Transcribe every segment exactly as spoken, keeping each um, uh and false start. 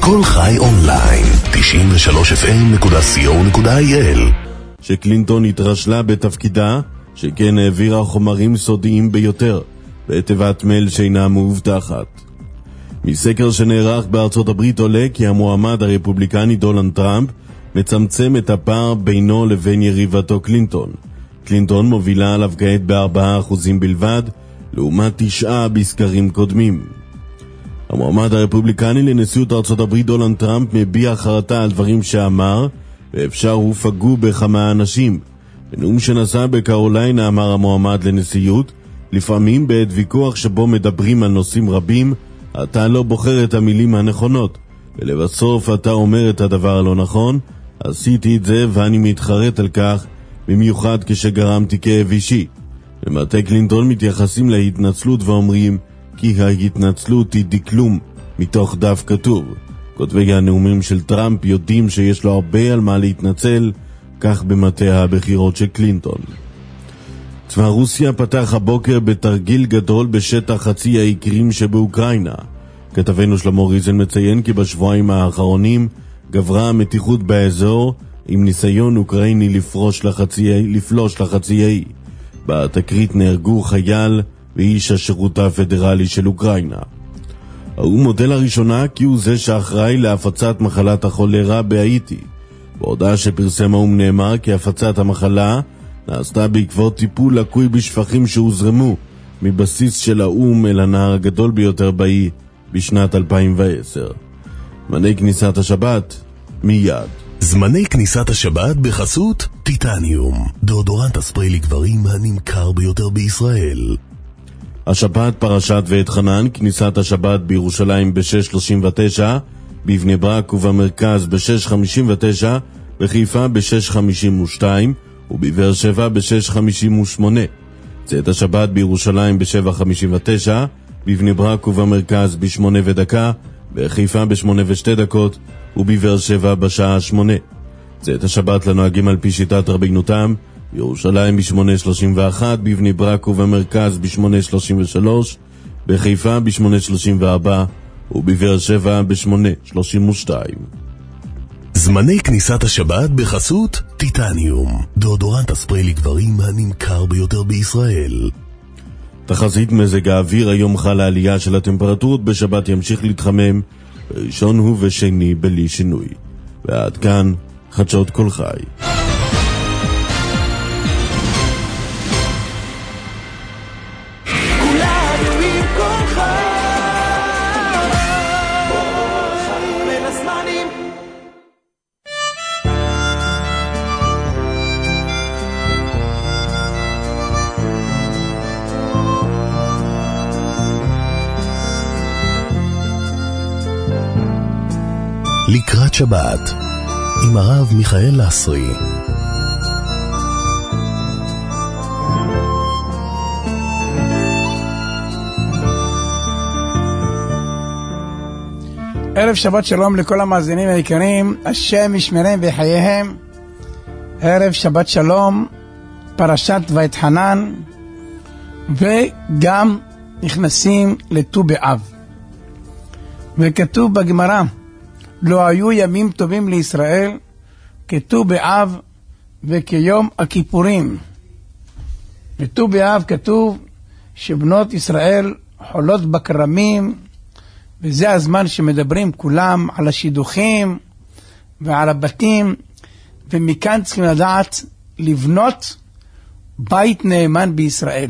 כל חי אונליין, תשעים ושלוש אף אם נקודה סי או נקודה איי אל. שקלינטון התרשלה בתפקידה, שכן העבירה חומרים סודיים ביותר, בתיבת מייל שאינה מאובטחת. מסקר שנערך בארצות הברית עולה כי המועמד הרפובליקני דונלד טראמפ מצמצם את הפער בינו לבין יריבתו קלינטון. קלינטון מובילה עליו כעת בארבעה אחוזים בלבד, לעומת תשעה בסקרים קודמים. המועמד הרפובליקני לנשיאות ארצות הברית דונלד טראמפ מביע חרטה על דברים שאמר, ואפשר הוא פגעו בכמה אנשים. בנאום שנשא בקרוליינה אמר המועמד לנשיאות, לפעמים בעת ויכוח שבו מדברים על נושאים רבים, אתה לא בוחר את המילים הנכונות, ולבסוף אתה אומר את הדבר הלא נכון. עשיתי את זה ואני מתחרט על כך, במיוחד כשגרמתי כאב אישי. במטה קלינטון מתייחסים להתנצלות ואומרים כי ההתנצלות היא דקלום מתוך דף כתוב. כותבי הנאומים של טראמפ יודעים שיש לו הרבה על מה להתנצל, כך במטה הבחירות של קלינטון. צבא רוסיה פתח הבוקר בתרגיל גדול בשטח חצי האי קרים שבאוקראינה. כתבנו שלמה ריזן מציין כי בשבועיים האחרונים גברה המתיחות באזור עם ניסיון אוקראיני לפרוש לחצי האי, לפלוש לחצי האי. בתקרית נהרגו חייל ואיש השירות הפדרלי של אוקראינה. הוא מודה לראשונה כי הוא זה שאחראי להפצת מחלת החולרה בהאיטי. בהודעה שפרסם האו"ם נאמר כי הפצת המחלה נעשתה בעקבות טיפול לקוי בשפכים שהוזרמו מבסיס של האו"ם אל הנהר הגדול ביותר באי בשנת אלפיים ועשר. זמני כניסת השבת מיד. זמני כניסת השבת בחסות טיטניום, דאודורנט הספרי לגברים הנמכר ביותר בישראל. השבת פרשת ואת חנן, כניסת השבת בירושלים ב-שש שלושים ותשע, בבני ברק ובמרכז ב-שש חמישים ותשע, בחיפה ב-שש חמישים ושתיים ובבאר שבע ב-שש חמישים ושמונה. צאת השבת בירושלים ב-שבע חמישים ותשע, בבני ברק ובמרכז ב-שמונה ודקה, בחיפה ב-שמונה ושתי דקות ובבאר שבע בשעה שמונה. צאת השבת לנוהגים על פי שיטת רבינותם, בירושלים ב-שמונה שלושים ואחת, בבני ברק ובמרכז ב-שמונה שלושים ושלוש, בחיפה ב-שמונה שלושים וארבע ובבאר שבע ב-שמונה שלושים ושתיים. זמני כניסת השבת בחסות טיטניום, דאודורנט הספרי לגברים הנמכר ביותר בישראל. תחזית מזג האוויר, היום חלה עלייה של הטמפרטורות, בשבת ימשיך להתחמם, ראשון הוא ושני בלי שינוי. ועד כאן חדשות כל חי. לקראת שבת עם הרב מיכאל לסרי. ערב שבת שלום לכל המאזינים היקרים, השם ישמרם בחייהם. ערב שבת שלום, פרשת ואת חנן, וגם נכנסים לט"ו באב. וכתוב בגמרא, לא היו ימים טובים לישראל כט"ו באב וכיום הכיפורים. בט"ו באב כתוב שבנות ישראל חולות בכרמים, וזה הזמן שמדברים כולם על השידוכים ועל הבתים, ומכאן צריכים לדעת לבנות בית נאמן בישראל.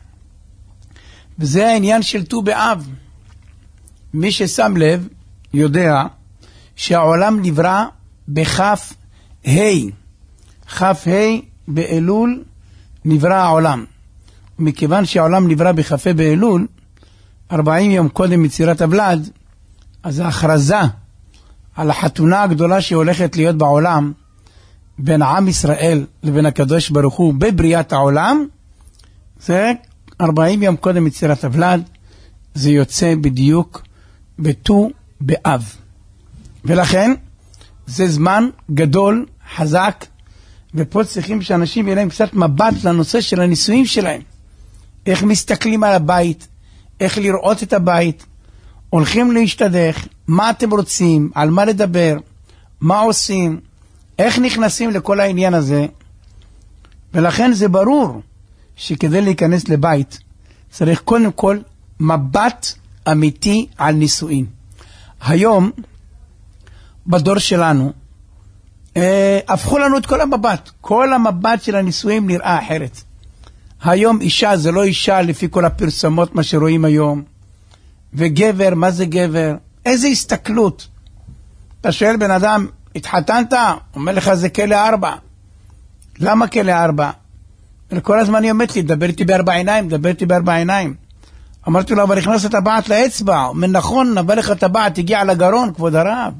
וזה העניין של ט"ו באב. מי ששם לב יודע שהעולם נברא בכף ה', כף ה' באלול נברא העולם. ומכיוון שהעולם נברא בכ"ה באלול, ארבעים יום קודם יצירת הוולד, אז ההכרזה על החתונה הגדולה שהולכת להיות בעולם בין עם ישראל לבין הקדוש ברוך הוא בבריאת העולם, זה ארבעים יום קודם יצירת הוולד, זה יוצא בדיוק בט"ו באב. ולכן זה זמן גדול, חזק, ופה צריכים שאנשים יהיה להם קצת מבט לנושא של הנישואים שלהם. איך מסתכלים על הבית, איך לראות את הבית, הולכים להשתדך, מה אתם רוצים, על מה לדבר, מה עושים, איך נכנסים לכל העניין הזה, ולכן זה ברור שכדי להיכנס לבית, צריך קודם כל מבט אמיתי על נישואין. היום, בדור שלנו, אה, הפכו לנו את כל המבט. כל המבט של הנישואין נראה אחרת. היום אישה זה לא אישה לפי כל הפרסומות מה שרואים היום. וגבר, מה זה גבר? איזה הסתכלות. אתה שואל בן אדם, התחתנת? אומר לך זה כלא ארבע. למה כלא ארבע? כל הזמן היא אומרת לי, דבר איתי בארבע עיניים, דבר איתי בארבע עיניים. אמרתי לו, אבל הכנס את הבעת לאצבע. אומר, נכון, נבא לך את הבעת, הגיע לגרון, כבוד הרב.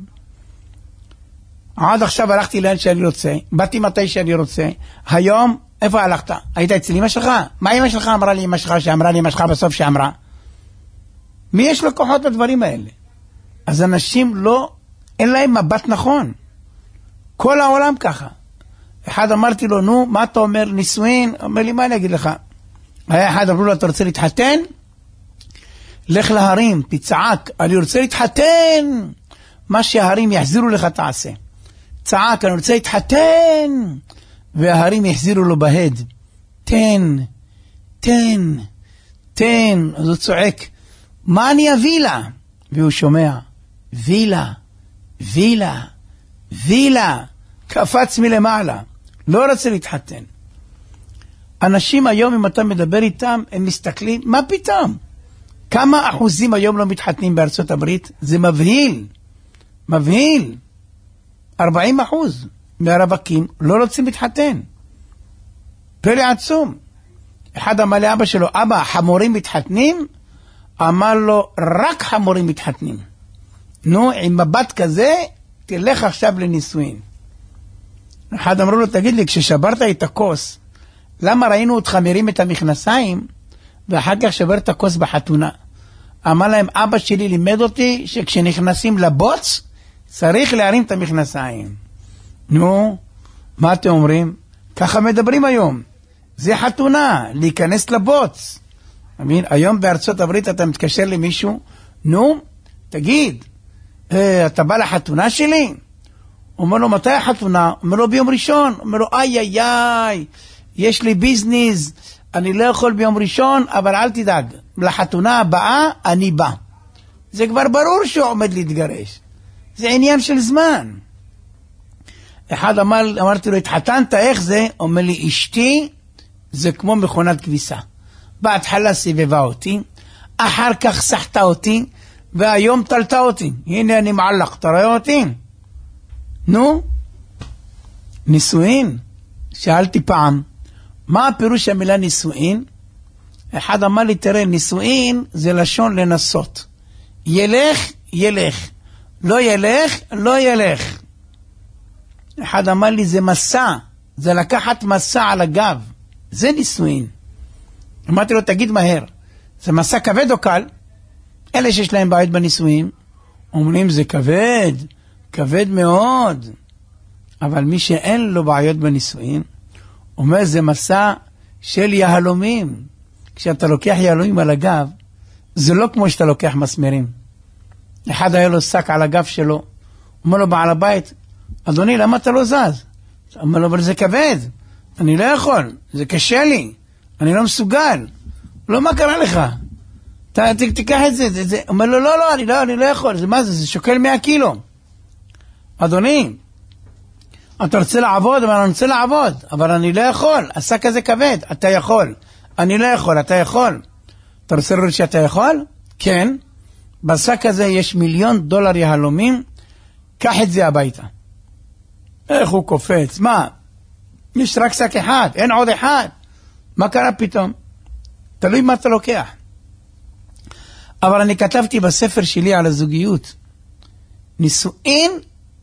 עד עכשיו הלכתי לאן שאני רוצה, באתי מתי שאני רוצה. היום, איפה הלכת? היית אצל אמא שלך? מה אמא שלך אמרה לי אמא שלך, שאמרה לי אמא שלך בסוף שאמרה? מי יש לו כוחות לדברים האלה? אז אנשים לא, אין להם מבט נכון. כל העולם ככה. אחד אמרתי לו, נו, מה אתה אומר, נישואין? אומר לי, מה אני אגיד לך? היה אחד אמרו לו, אתה רוצה להתחתן? לך להרים, תצעק, אני רוצה להתחתן. מה שההרים יחזירו לך תעשה. צעק, אני רוצה להתחתן. וההרים יחזירו לו בהד. תן, תן, תן. אז הוא צועק, מה אני אביא לה? והוא שומע, וילה, וילה, וילה. קפץ מלמעלה. לא רוצה להתחתן. אנשים היום, אם אתה מדבר איתם, הם מסתכלים, מה פתאום? כמה אחוזים היום לא מתחתנים בארצות הברית? זה מבהיל. מבהיל. ארבעים אחוז מהרווקים לא רוצים להתחתן. פלא עצום. אחד אמר לאבא שלו, אבא, חמורים מתחתנים? אמר לו, רק חמורים מתחתנים. נו, עם מבט כזה, תלך עכשיו לנישואין. אחד אמרו לו, תגיד לי, כששברת את הכוס, למה ראינו אותך מרים את המכנסיים, ואחר כך שבר את הכוס בחתונה? אמר להם, אבא שלי לימד אותי, שכשנכנסים לבוץ, צריך להרים את המכנסיים. נו, מה אתם אומרים? ככה מדברים היום. זה חתונה, להיכנס לבוץ. אמין? היום בארצות הברית אתה מתקשר למישהו, נו, תגיד, אה, אתה בא לחתונה שלי? אומר לו, מתי החתונה? אומר לו, ביום ראשון. אומר לו, איי איי איי, יש לי ביזנס, אני לא יכול ביום ראשון, אבל אל תדאג, לחתונה הבאה אני בא. זה כבר ברור שהוא עומד להתגרש. זה עניין של זמן. אחד אמר, אמרתי לו, התחתנת, איך זה? אומר לי, אשתי זה כמו מכונת כביסה. בהתחלה סיבבה אותי, אחר כך שחתה אותי, והיום תלתה אותי. הנה אני מעלק, אתה רואה אותי? נו, נישואין. שאלתי פעם, מה הפירוש המילה נישואין? אחד אמר לי, תראה, נישואין זה לשון לנסות. ילך, ילך. לא ילך, לא ילך. אחד אמר לי, זה מסע. זה לקחת מסע על הגב. זה נישואין. אמרתי לו, תגיד מהר. זה מסע כבד או קל? אלה שיש להם בעיות בנישואין, אומרים, זה כבד. כבד מאוד. אבל מי שאין לו בעיות בנישואין, אומר, זה מסע של יהלומים. כשאתה לוקח יהלומים על הגב, זה לא כמו שאתה לוקח מסמרים. אחד היה לו שק על הגב שלו, אומר לו בעל הבית, אדוני, למה אתה לא זז? אומר לו, אבל זה כבד, אני לא יכול, זה קשה לי, אני לא מסוגל. לא, מה קרה לך? ת, ת, תיקח את זה, זה, זה. אומר לו, לא, לא, אני לא, אני לא יכול, זה מה זה? זה שוקל מאה קילו. אדוני, אתה רוצה לעבוד, אבל אני רוצה לעבוד, אבל אני לא יכול, השק הזה כבד, אתה יכול. אני לא יכול, אתה יכול. אתה רוצה לראות שאתה יכול? כן. בשק הזה יש מיליון דולר יהלומים, קח את זה הביתה. איך הוא קופץ? מה? יש רק שק אחד, אין עוד אחד. מה קרה פתאום? תלוי מה אתה לוקח. אבל אני כתבתי בספר שלי על הזוגיות, נישואין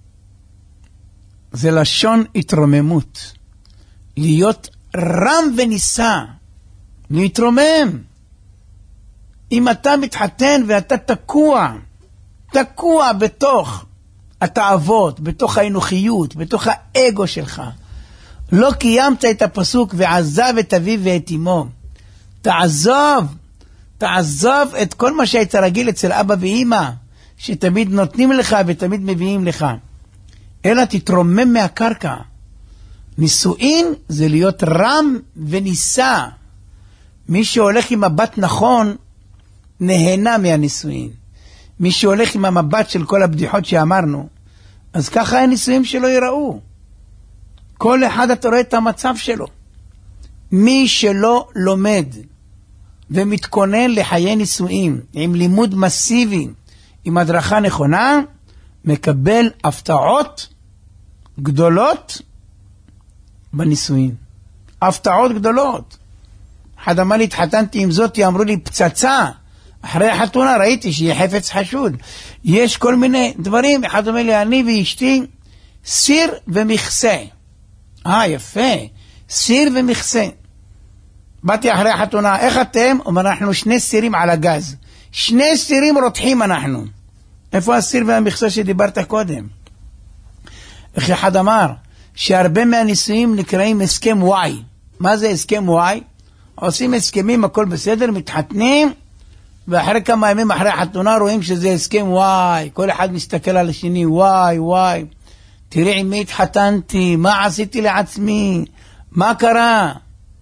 זה לשון התרוממות. להיות רם ונישא. להתרומם. אם אתה מתחתן ואתה תקוע, תקוע בתוך התאוות, בתוך האנוכיות, בתוך האגו שלך, לא קיימת את הפסוק ועזב את אביו ואת אמו. תעזוב, תעזוב את כל מה שהיית רגיל אצל אבא ואמא, שתמיד נותנים לך ותמיד מביאים לך. אלא תתרומם מהקרקע. נישואין זה להיות רם וניסה. מי שהולך עם מבט נכון, נהנה מהנישואין. מי שהולך עם המבט של כל הבדיחות שאמרנו, אז ככה הנישואין שלו ייראו. כל אחד אתה רואה את המצב שלו. מי שלא לומד ומתכונן לחיי נישואין, עם לימוד מסיבי, עם הדרכה נכונה, מקבל הפתעות גדולות בנישואין. הפתעות גדולות. אחד אמר לי, התחתנתי עם זאת, אמרו לי פצצה. אחרי החתונה ראיתי שהיא חפץ חשוד. יש כל מיני דברים. אחד אומר לי, אני ואשתי סיר ומכסה. אה, יפה. סיר ומכסה. באתי אחרי החתונה, איך אתם? אומר, אנחנו שני סירים על הגז. שני סירים רותחים אנחנו. איפה הסיר והמכסה שדיברת קודם? איך אחד אמר, שהרבה מהנישואים נקראים הסכם וואי. מה זה הסכם וואי? עושים הסכמים, הכל בסדר, מתחתנים, ואחרי כמה ימים אחרי החתונה רואים שזה הסכם וואי. כל אחד מסתכל על השני, וואי, וואי. תראי עם מי התחתנתי, מה עשיתי לעצמי, מה קרה?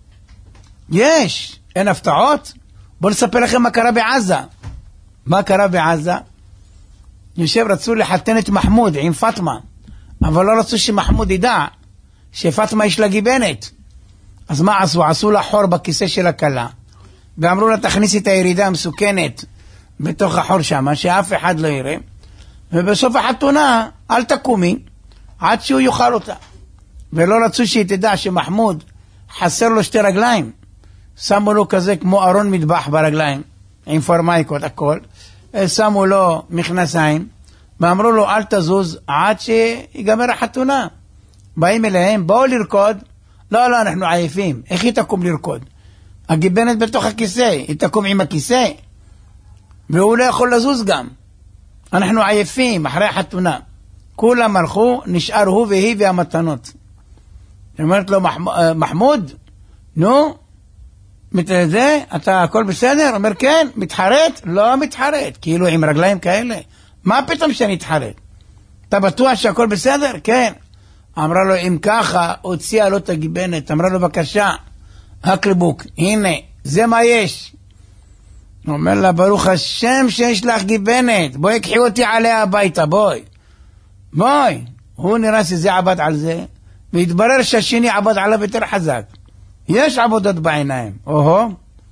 יש, אין הפתעות? בואו נספר לכם מה קרה בעזה. מה קרה בעזה? יושב, רצו לחתן את מחמוד עם פטמה, אבל לא רצו שמחמוד ידע שפטמה יש לה גיבנת. אז מה עשו? עשו לה חור בכיסא של הכלה, ואמרו לה תכניסי את הירידה המסוכנת בתוך החור שם, שאף אחד לא יראה, ובסוף החתונה אל תקומי עד שהוא יאכל אותה. ולא רצו שהיא תדע שמחמוד חסר לו שתי רגליים, שמו לו כזה כמו ארון מטבח ברגליים עם פורמייקות הכל, שמו לו מכנסיים ואמרו לו אל תזוז עד שיגמר החתונה. באים אליהם, בואו לרקוד. לא, לא, אנחנו עייפים. איך היא תקום לרקוד? הגיבנת בתוך הכיסא, היא תקום עם הכיסא, והוא לא יכול לזוז גם. אנחנו עייפים אחרי החתונה. כולם הלכו, נשאר הוא והיא והמתנות. היא אומרת לו, מחמוד, נו, מתרזה, אתה הכל בסדר? אומר כן, מתחרט? לא מתחרט, כאילו עם רגליים כאלה. מה פתאום שאני מתחרט? אתה בטוח שהכל בסדר? כן. אמרה לו, אם ככה, הוציאה לו את הגיבנת. אמרה לו, בבקשה, הקליבוק, הנה, זה מה יש. הוא אומר לה, ברוך השם שיש לך גיבנת, בואי קחי אותי עליה הביתה, בואי. בואי. הוא נראה שזה עבד על זה, והתברר שהשני עבד עליו יותר חזק. יש עבודות בעיניים. אוהו.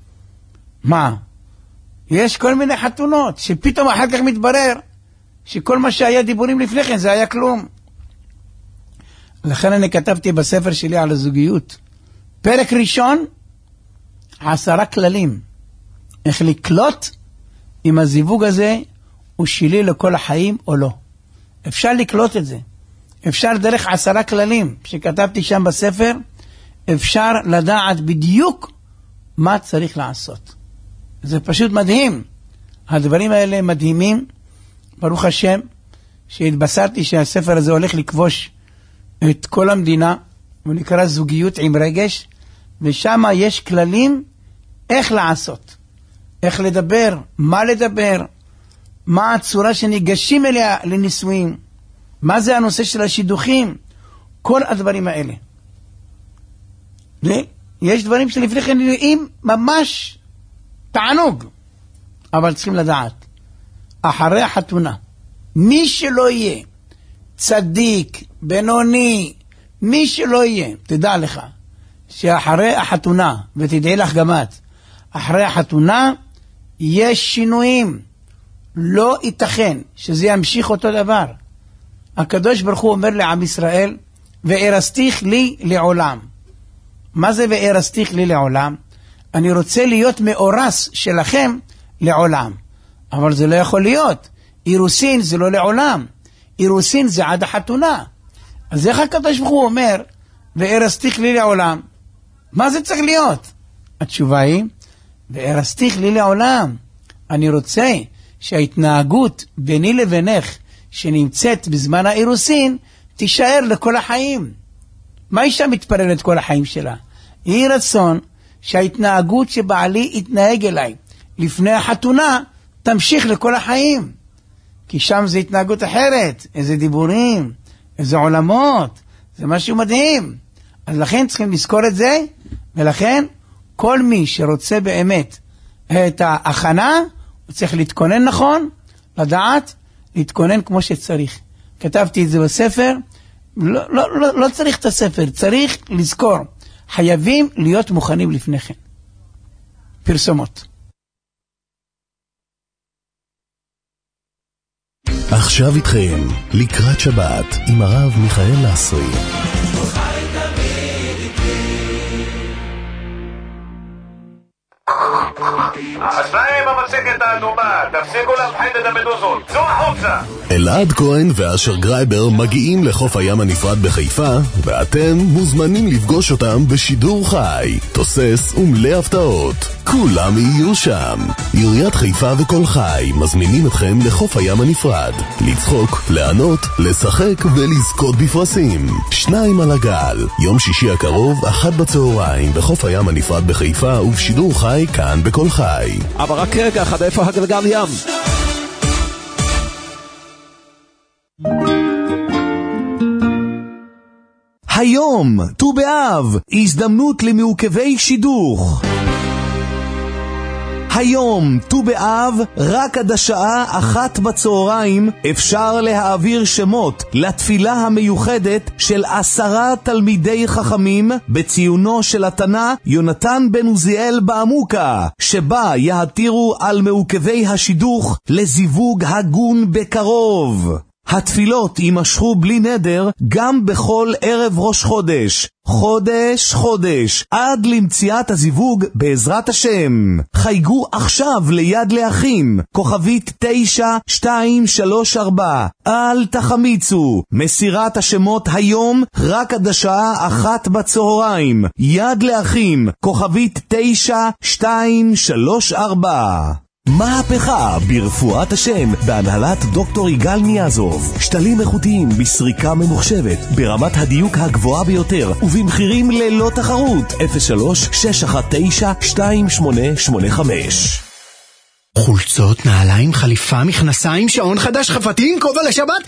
מה? יש כל מיני חתונות, שפתאום אחר כך מתברר, שכל מה שהיה דיבורים לפני כן, זה היה כלום. לכן אני כתבתי בספר שלי על הזוגיות. פרק ראשון, עשרה כללים. איך לקלוט אם הזיווג הזה הוא שלי לכל החיים או לא. אפשר לקלוט את זה. אפשר דרך עשרה כללים שכתבתי שם בספר, אפשר לדעת בדיוק מה צריך לעשות. זה פשוט מדהים. הדברים האלה מדהימים. ברוך השם שהתבשרתי שהספר הזה הולך לכבוש את כל המדינה, הוא נקרא זוגיות עם רגש, ושם יש כללים איך לעשות, איך לדבר, מה לדבר, מה הצורה שניגשים אליה לנישואים, מה זה הנושא של השידוכים, כל הדברים האלה. ויש דברים שלפני כן נראים ממש תענוג, אבל צריכים לדעת, אחרי החתונה, מי שלא יהיה צדיק, בינוני, מי שלא יהיה, תדע לך, שאחרי החתונה, ותדעי לך גם את, אחרי החתונה, יש שינויים. לא ייתכן שזה ימשיך אותו דבר. הקדוש ברוך הוא אומר לעם ישראל, וארסתיך לי לעולם. מה זה וארסתיך לי לעולם? אני רוצה להיות מאורס שלכם לעולם. אבל זה לא יכול להיות. אירוסין זה לא לעולם. אירוסין זה עד החתונה. אז איך הקדוש ברוך הוא אומר, וארסתיך לי לעולם? מה זה צריך להיות? התשובה היא, וארסתיך לי לעולם. אני רוצה שההתנהגות ביני לבינך, שנמצאת בזמן האירוסין, תישאר לכל החיים. מה אישה מתפררת כל החיים שלה? היא רצון שההתנהגות שבעלי יתנהג אליי, לפני החתונה, תמשיך לכל החיים. כי שם זה התנהגות אחרת, איזה דיבורים, איזה עולמות, זה משהו מדהים. אז לכן צריכים לזכור את זה, ולכן כל מי שרוצה באמת את ההכנה, הוא צריך להתכונן נכון, לדעת, להתכונן כמו שצריך. כתבתי את זה בספר, לא, לא, לא, לא צריך את הספר, צריך לזכור, חייבים להיות מוכנים לפני כן. פרסומות. עכשיו איתכם, לקראת שבת, עם הרב מיכאל לסרי. השניים במצגת האדומה, תפסיקו להפחיד את המדוזות, צאו החוצה. אלעד כהן ואשר גרייבר מגיעים לחוף הים הנפרד בחיפה, ואתם מוזמנים לפגוש אותם בשידור חי, תוסס ומלא הפתעות. כולם יהיו שם. עיריית חיפה וכל חי מזמינים אתכם לחוף הים הנפרד, לצחוק, לענות, לשחק ולזכות בפרסים. שניים על הגל, יום שישי הקרוב, אחת בצהריים, בחוף הים הנפרד בחיפה ובשידור חי כאן בכל חי. אבל רק רגע אחד, איפה הגלגל ים? היום, ט"ו באב, הזדמנות למעוכבי שידוך. היום, ט"ו באב, רק עד השעה אחת בצהריים, אפשר להעביר שמות לתפילה המיוחדת של עשרה תלמידי חכמים בציונו של התנא יונתן בן עוזיאל בעמוקה, שבה יהתירו על מעוכבי השידוך לזיווג הגון בקרוב. התפילות יימשכו בלי נדר גם בכל ערב ראש חודש, חודש חודש, עד למציאת הזיווג בעזרת השם. חייגו עכשיו ליד לאחים, כוכבית תשע שתיים שלוש ארבע. אל תחמיצו, מסירת השמות היום רק עד השעה אחת בצהריים. יד לאחים, כוכבית תשע שתיים שלוש ארבע. מהפכה ברפואת השם בהנהלת דוקטור יגאל ניאזוב. שתלים איכותיים בסריקה ממוחשבת ברמת הדיוק הגבוהה ביותר ובמחירים ללא תחרות. אפס שלוש שש אחת תשע שתיים שמונה שמונה חמש. חולצות, נעליים, חליפה, מכנסיים, שעון חדש, חפתים, כובע לשבת.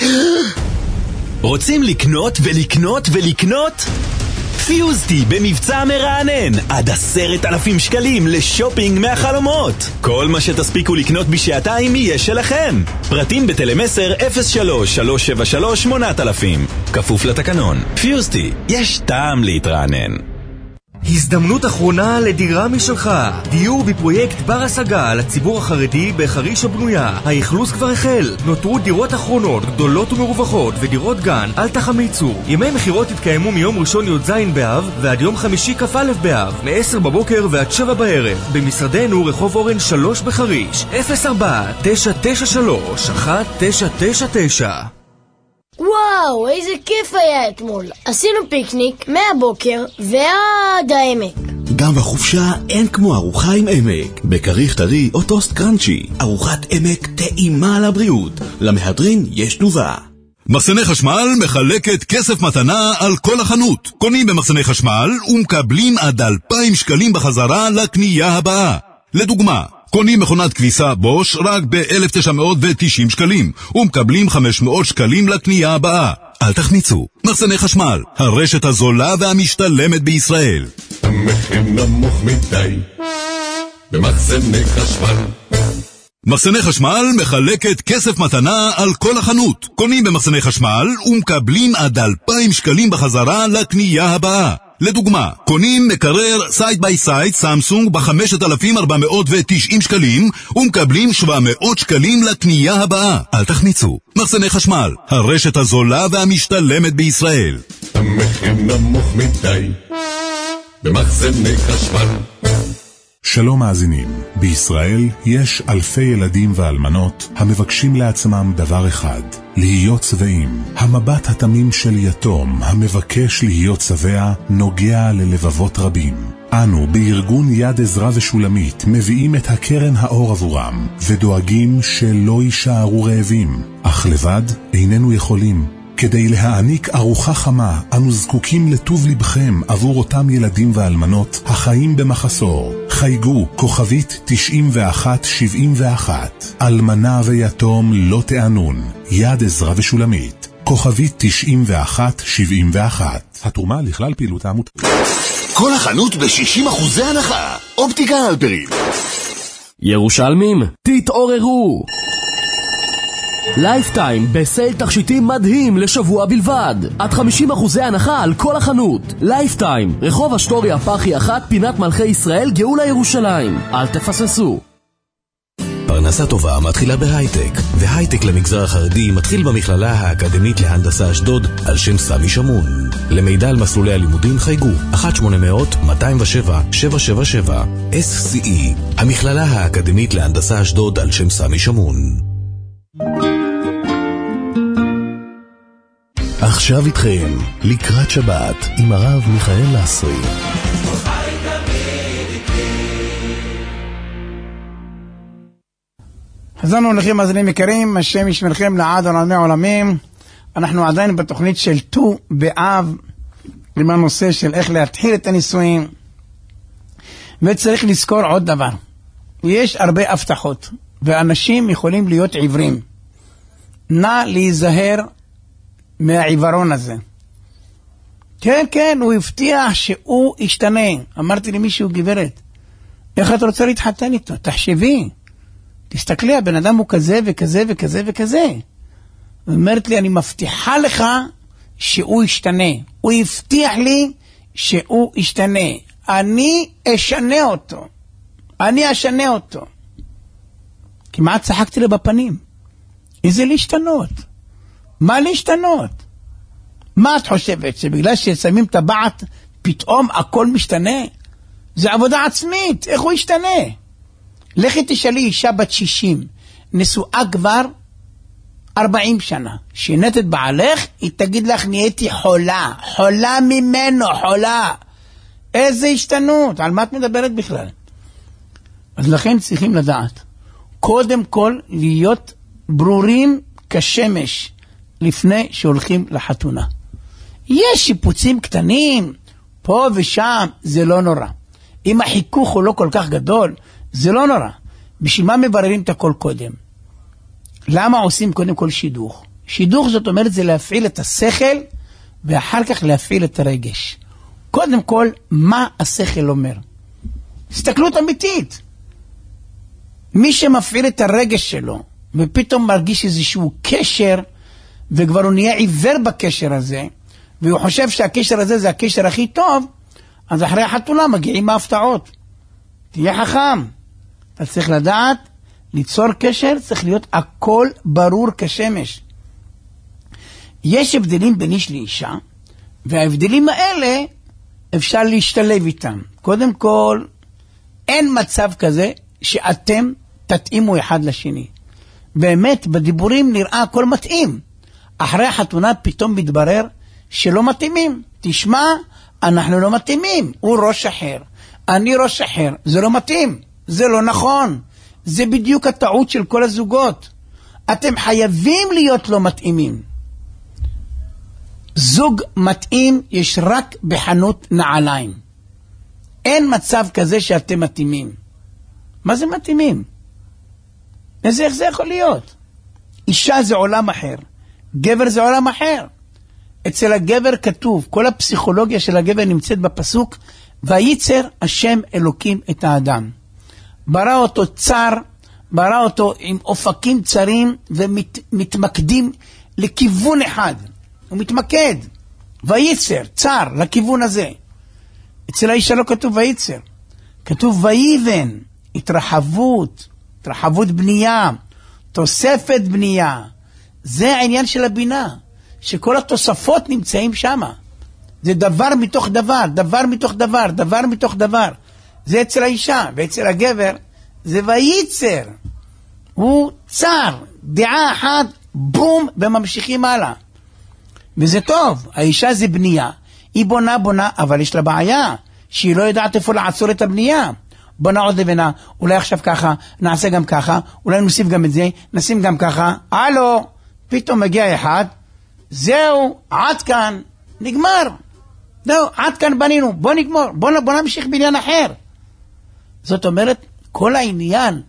רוצים לקנות ולקנות ולקנות? פיוזטי במבצע מרענן, עד עשרת אלפים שקלים לשופינג מהחלומות. כל מה שתספיקו לקנות בשעתיים יהיה שלכם. פרטים בטלמסר אפס שלוש שלוש שבע שלוש שמונה אלפים. כפוף לתקנון. פיוזטי, יש טעם להתרענן. הזדמנות אחרונה לדירה משלך. דיור בפרויקט בר השגה לציבור החרדי בחריש הבנויה. האכלוס כבר החל. נותרו דירות אחרונות, גדולות ומרווחות ודירות גן. אל תחמיצו. ימי מחירות יתקיימו מיום ראשון י"ז באב ועד יום חמישי כ"א באב, מ-עשר בבוקר ועד שבע בערב. במשרדנו רחוב אורן שלוש בחריש. אפס ארבע תשע תשע שלוש אחת תשע תשע תשע. וואו, איזה כיף היה אתמול. עשינו פיקניק מהבוקר ועד העמק. גם בחופשה אין כמו ארוחה עם עמק. בכריך טרי או טוסט קרנצ'י. ארוחת עמק טעימה לבריאות. למהדרין יש תנובה. מחסני חשמל מחלקת כסף מתנה על כל החנות. קונים במחסני חשמל ומקבלים עד אלפיים שקלים בחזרה לקנייה הבאה. לדוגמה, קונים מכונת כביסה בוש רק ב-אלף תשע מאות ותשעים שקלים, ומקבלים חמש מאות שקלים לקנייה הבאה. אל תחמיצו, מחסני חשמל, הרשת הזולה והמשתלמת בישראל. המחיר נמוך מדי במחסני חשמל. מחסני חשמל מחלקת כסף מתנה על כל החנות. קונים במחסני חשמל ומקבלים עד אלפיים שקלים בחזרה לקנייה הבאה. לדוגמה, קונים מקרר סייד ביי סייד סמסונג ב-חמשת אלפים ארבע מאות ותשעים שקלים ומקבלים שבע מאות שקלים לקנייה הבאה. אל תחמיצו, מחסני חשמל, הרשת הזולה והמשתלמת בישראל. המחיר נמוך מדי במחסני חשמל. שלום מאזינים, בישראל יש אלפי ילדים ואלמנות המבקשים לעצמם דבר אחד, להיות שבעים. המבט התמים של יתום המבקש להיות שבע נוגע ללבבות רבים. אנו בארגון יד עזרא ושולמית מביאים את הקרן האור עבורם ודואגים שלא יישארו רעבים, אך לבד איננו יכולים. כדי להעניק ארוחה חמה, אנו זקוקים לטוב לבכם עבור אותם ילדים ואלמנות החיים במחסור. חייגו כוכבית תשעים ואחת שבעים ואחת. אלמנה ויתום לא תענון. יד עזרא ושולמית. כוכבית תשעים ואחת שבעים ואחת. התרומה לכלל פעילות העמותה. כל החנות ב-שישים אחוזי הנחה. אופטיקה הלפרין. ירושלמים, תתעוררו! לייפטיים בסייל תכשיטים מדהים לשבוע בלבד. עד חמישים אחוזי הנחה על כל החנות. לייפטיים, רחוב אשטורי הפחי אחת, פינת מלכי ישראל, גאולה ירושלים. אל תפססו. פרנסה טובה מתחילה בהייטק, והייטק למגזר החרדי מתחיל במכללה האקדמית להנדסה אשדוד על שם סמי שמון. למידע על מסלולי הלימודים חייגו אחת שמונה אפס אפס מאתיים ושבע שבע שבע שבע. אס סי אי, המכללה האקדמית להנדסה אשדוד על שם סמי שמון. עכשיו איתכם, לקראת שבת, עם הרב מיכאל לסרי. חזרנו לכם מאזינים יקרים, השם ישמרכם לעד עולמי עולמים. אנחנו עדיין בתוכנית של ט"ו באב, עם הנושא של איך להתחיל את הנישואים. וצריך לזכור עוד דבר, יש הרבה הבטחות, ואנשים יכולים להיות עיוורים. נא להיזהר מהעיוורון הזה. כן, כן, הוא הבטיח שהוא ישתנה. אמרתי למישהו, גברת, איך את רוצה להתחתן איתו? תחשבי, תסתכלי, הבן אדם הוא כזה וכזה וכזה וכזה. אומרת לי, אני מבטיחה לך שהוא ישתנה. הוא הבטיח לי שהוא ישתנה. אני אשנה אותו. אני אשנה אותו. כמעט צחקתי לו בפנים. איזה להשתנות? מה להשתנות? מה את חושבת? שבגלל ששמים טבעת פתאום הכל משתנה? זה עבודה עצמית. איך הוא ישתנה? לכי תשאלי אישה בת שישים, נשואה כבר ארבעים שנה, שינית את בעלך, היא תגיד לך, נהייתי חולה, חולה ממנו, חולה. איזה השתנות? על מה את מדברת בכלל? אז לכן צריכים לדעת, קודם כל להיות ברורים כשמש, לפני שהולכים לחתונה. יש שיפוצים קטנים, פה ושם, זה לא נורא. אם החיכוך הוא לא כל כך גדול, זה לא נורא. בשביל מה מבררים את הכל קודם? למה עושים קודם כל שידוך? שידוך זאת אומרת זה להפעיל את השכל, ואחר כך להפעיל את הרגש. קודם כל, מה השכל אומר? הסתכלות אמיתית. מי שמפעיל את הרגש שלו, ופתאום מרגיש איזשהו קשר, וכבר הוא נהיה עיוור בקשר הזה, והוא חושב שהקשר הזה זה הקשר הכי טוב, אז אחרי החתונה מגיעים ההפתעות. תהיה חכם. אתה צריך לדעת, ליצור קשר, צריך להיות הכל ברור כשמש. יש הבדלים בין איש לאישה, וההבדלים האלה אפשר להשתלב איתם. קודם כל, אין מצב כזה שאתם תתאימו אחד לשני. באמת, בדיבורים נראה הכל מתאים. אחרי החתונה פתאום מתברר שלא מתאימים. תשמע, אנחנו לא מתאימים. הוא ראש אחר. אני ראש אחר. זה לא מתאים. זה לא נכון. זה בדיוק הטעות של כל הזוגות. אתם חייבים להיות לא מתאימים. זוג מתאים יש רק בחנות נעליים. אין מצב כזה שאתם מתאימים. מה זה מתאימים? איזה איך זה יכול להיות? אישה זה עולם אחר. גבר זה עולם אחר. אצל הגבר כתוב, כל הפסיכולוגיה של הגבר נמצאת בפסוק, וייצר השם אלוקים את האדם. ברא אותו צר, ברא אותו עם אופקים צרים, ומתמקדים לכיוון אחד. הוא מתמקד. וייצר, צר, לכיוון הזה. אצל האישה לא כתוב וייצר. כתוב וייבן, התרחבות, התרחבות בנייה, תוספת בנייה. זה העניין של הבינה, שכל התוספות נמצאים שם. זה דבר מתוך דבר, דבר מתוך דבר, דבר מתוך דבר. זה אצל האישה, ואצל הגבר זה וייצר. הוא צר, דעה אחת, בום, וממשיכים הלאה. וזה טוב, האישה זה בנייה. היא בונה בונה, אבל יש לה בעיה, שהיא לא יודעת איפה לעצור את הבנייה. בונה עוד לבנה, אולי עכשיו ככה, נעשה גם ככה, אולי נוסיף גם את זה, נשים גם ככה, הלו, פתאום מגיע אחד, זהו, עד כאן, נגמר. זהו, עד כאן בנינו, בוא נגמור, בוא, בוא נמשיך בעניין אחר. זאת אומרת, כל העניין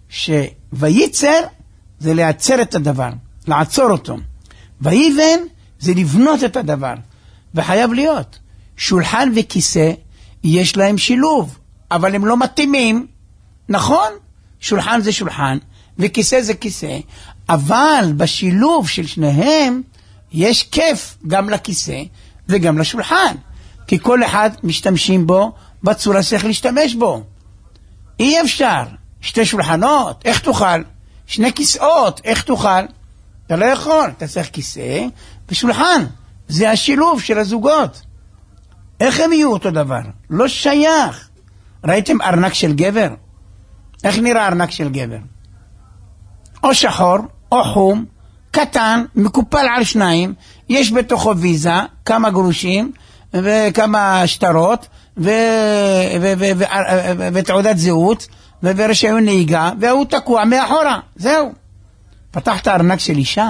שוויצר זה לעצר את הדבר, לעצור אותו. ויבן זה לבנות את הדבר, וחייב להיות. שולחן וכיסא יש להם שילוב, אבל הם לא מתאימים, נכון? שולחן זה שולחן, וכיסא זה כיסא, אבל בשילוב של שניהם יש כיף גם לכיסא וגם לשולחן, כי כל אחד משתמשים בו בצורה שצריך להשתמש בו. אי אפשר, שתי שולחנות, איך תוכל? שני כיסאות, איך תוכל? אתה לא יכול, אתה צריך כיסא ושולחן, זה השילוב של הזוגות. איך הם יהיו אותו דבר? לא שייך. ראיתם ארנק של גבר? איך נראה ארנק של גבר? או שחור, או חום, קטן, מקופל על שניים, יש בתוכו ויזה, כמה גרושים, וכמה שטרות, ו... ו... ו... ו... ו... ותעודת זהות, ו... ורשיון נהיגה, והוא תקוע מאחורה, זהו. פתחת ארנק של אישה.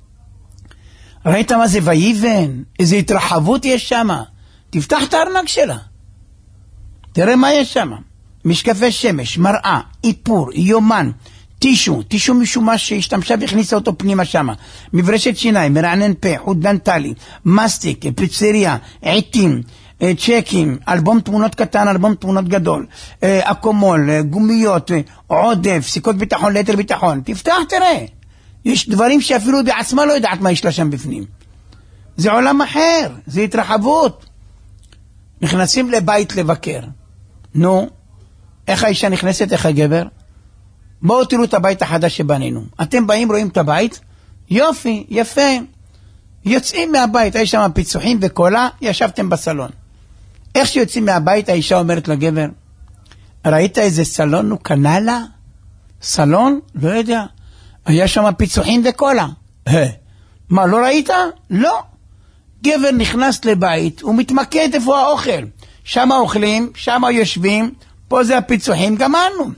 ראית מה זה ויבן? איזו התרחבות יש שם. תפתח את הארנק שלה. תראה מה יש שם. משקפי שמש, מראה, איפור, יומן, טישו, טישו משומש שהשתמשה והכניסה אותו פנימה שם. מברשת שיניים, מרענן פה, חוט דנטלי, מסטיק, פיצריה, עיתים, צ'קים, אלבום תמונות קטן, אלבום תמונות גדול, אקומול, גומיות, עודף, סיכות ביטחון, ליתר ביטחון. תפתח, תראה. יש דברים שאפילו בעצמה לא יודעת מה יש לה שם בפנים. זה עולם אחר, זה התרחבות. נכנסים לבית לבקר. נו, איך האישה נכנסת, איך הגבר? בואו תראו את הבית החדש שבנינו. אתם באים, רואים את הבית, יופי, יפה. יוצאים מהבית, יש שם פיצוחים וקולה, ישבתם בסלון. איך שיוצאים מהבית, האישה אומרת לגבר, ראית איזה סלון הוא קנה לה? סלון? לא יודע. היה שם פיצוחים וקולה. מה, לא ראית? לא. גבר נכנס לבית, הוא מתמקד איפה האוכל. שם אוכלים, שם יושבים, פה זה הפיצוחים, גמרנו.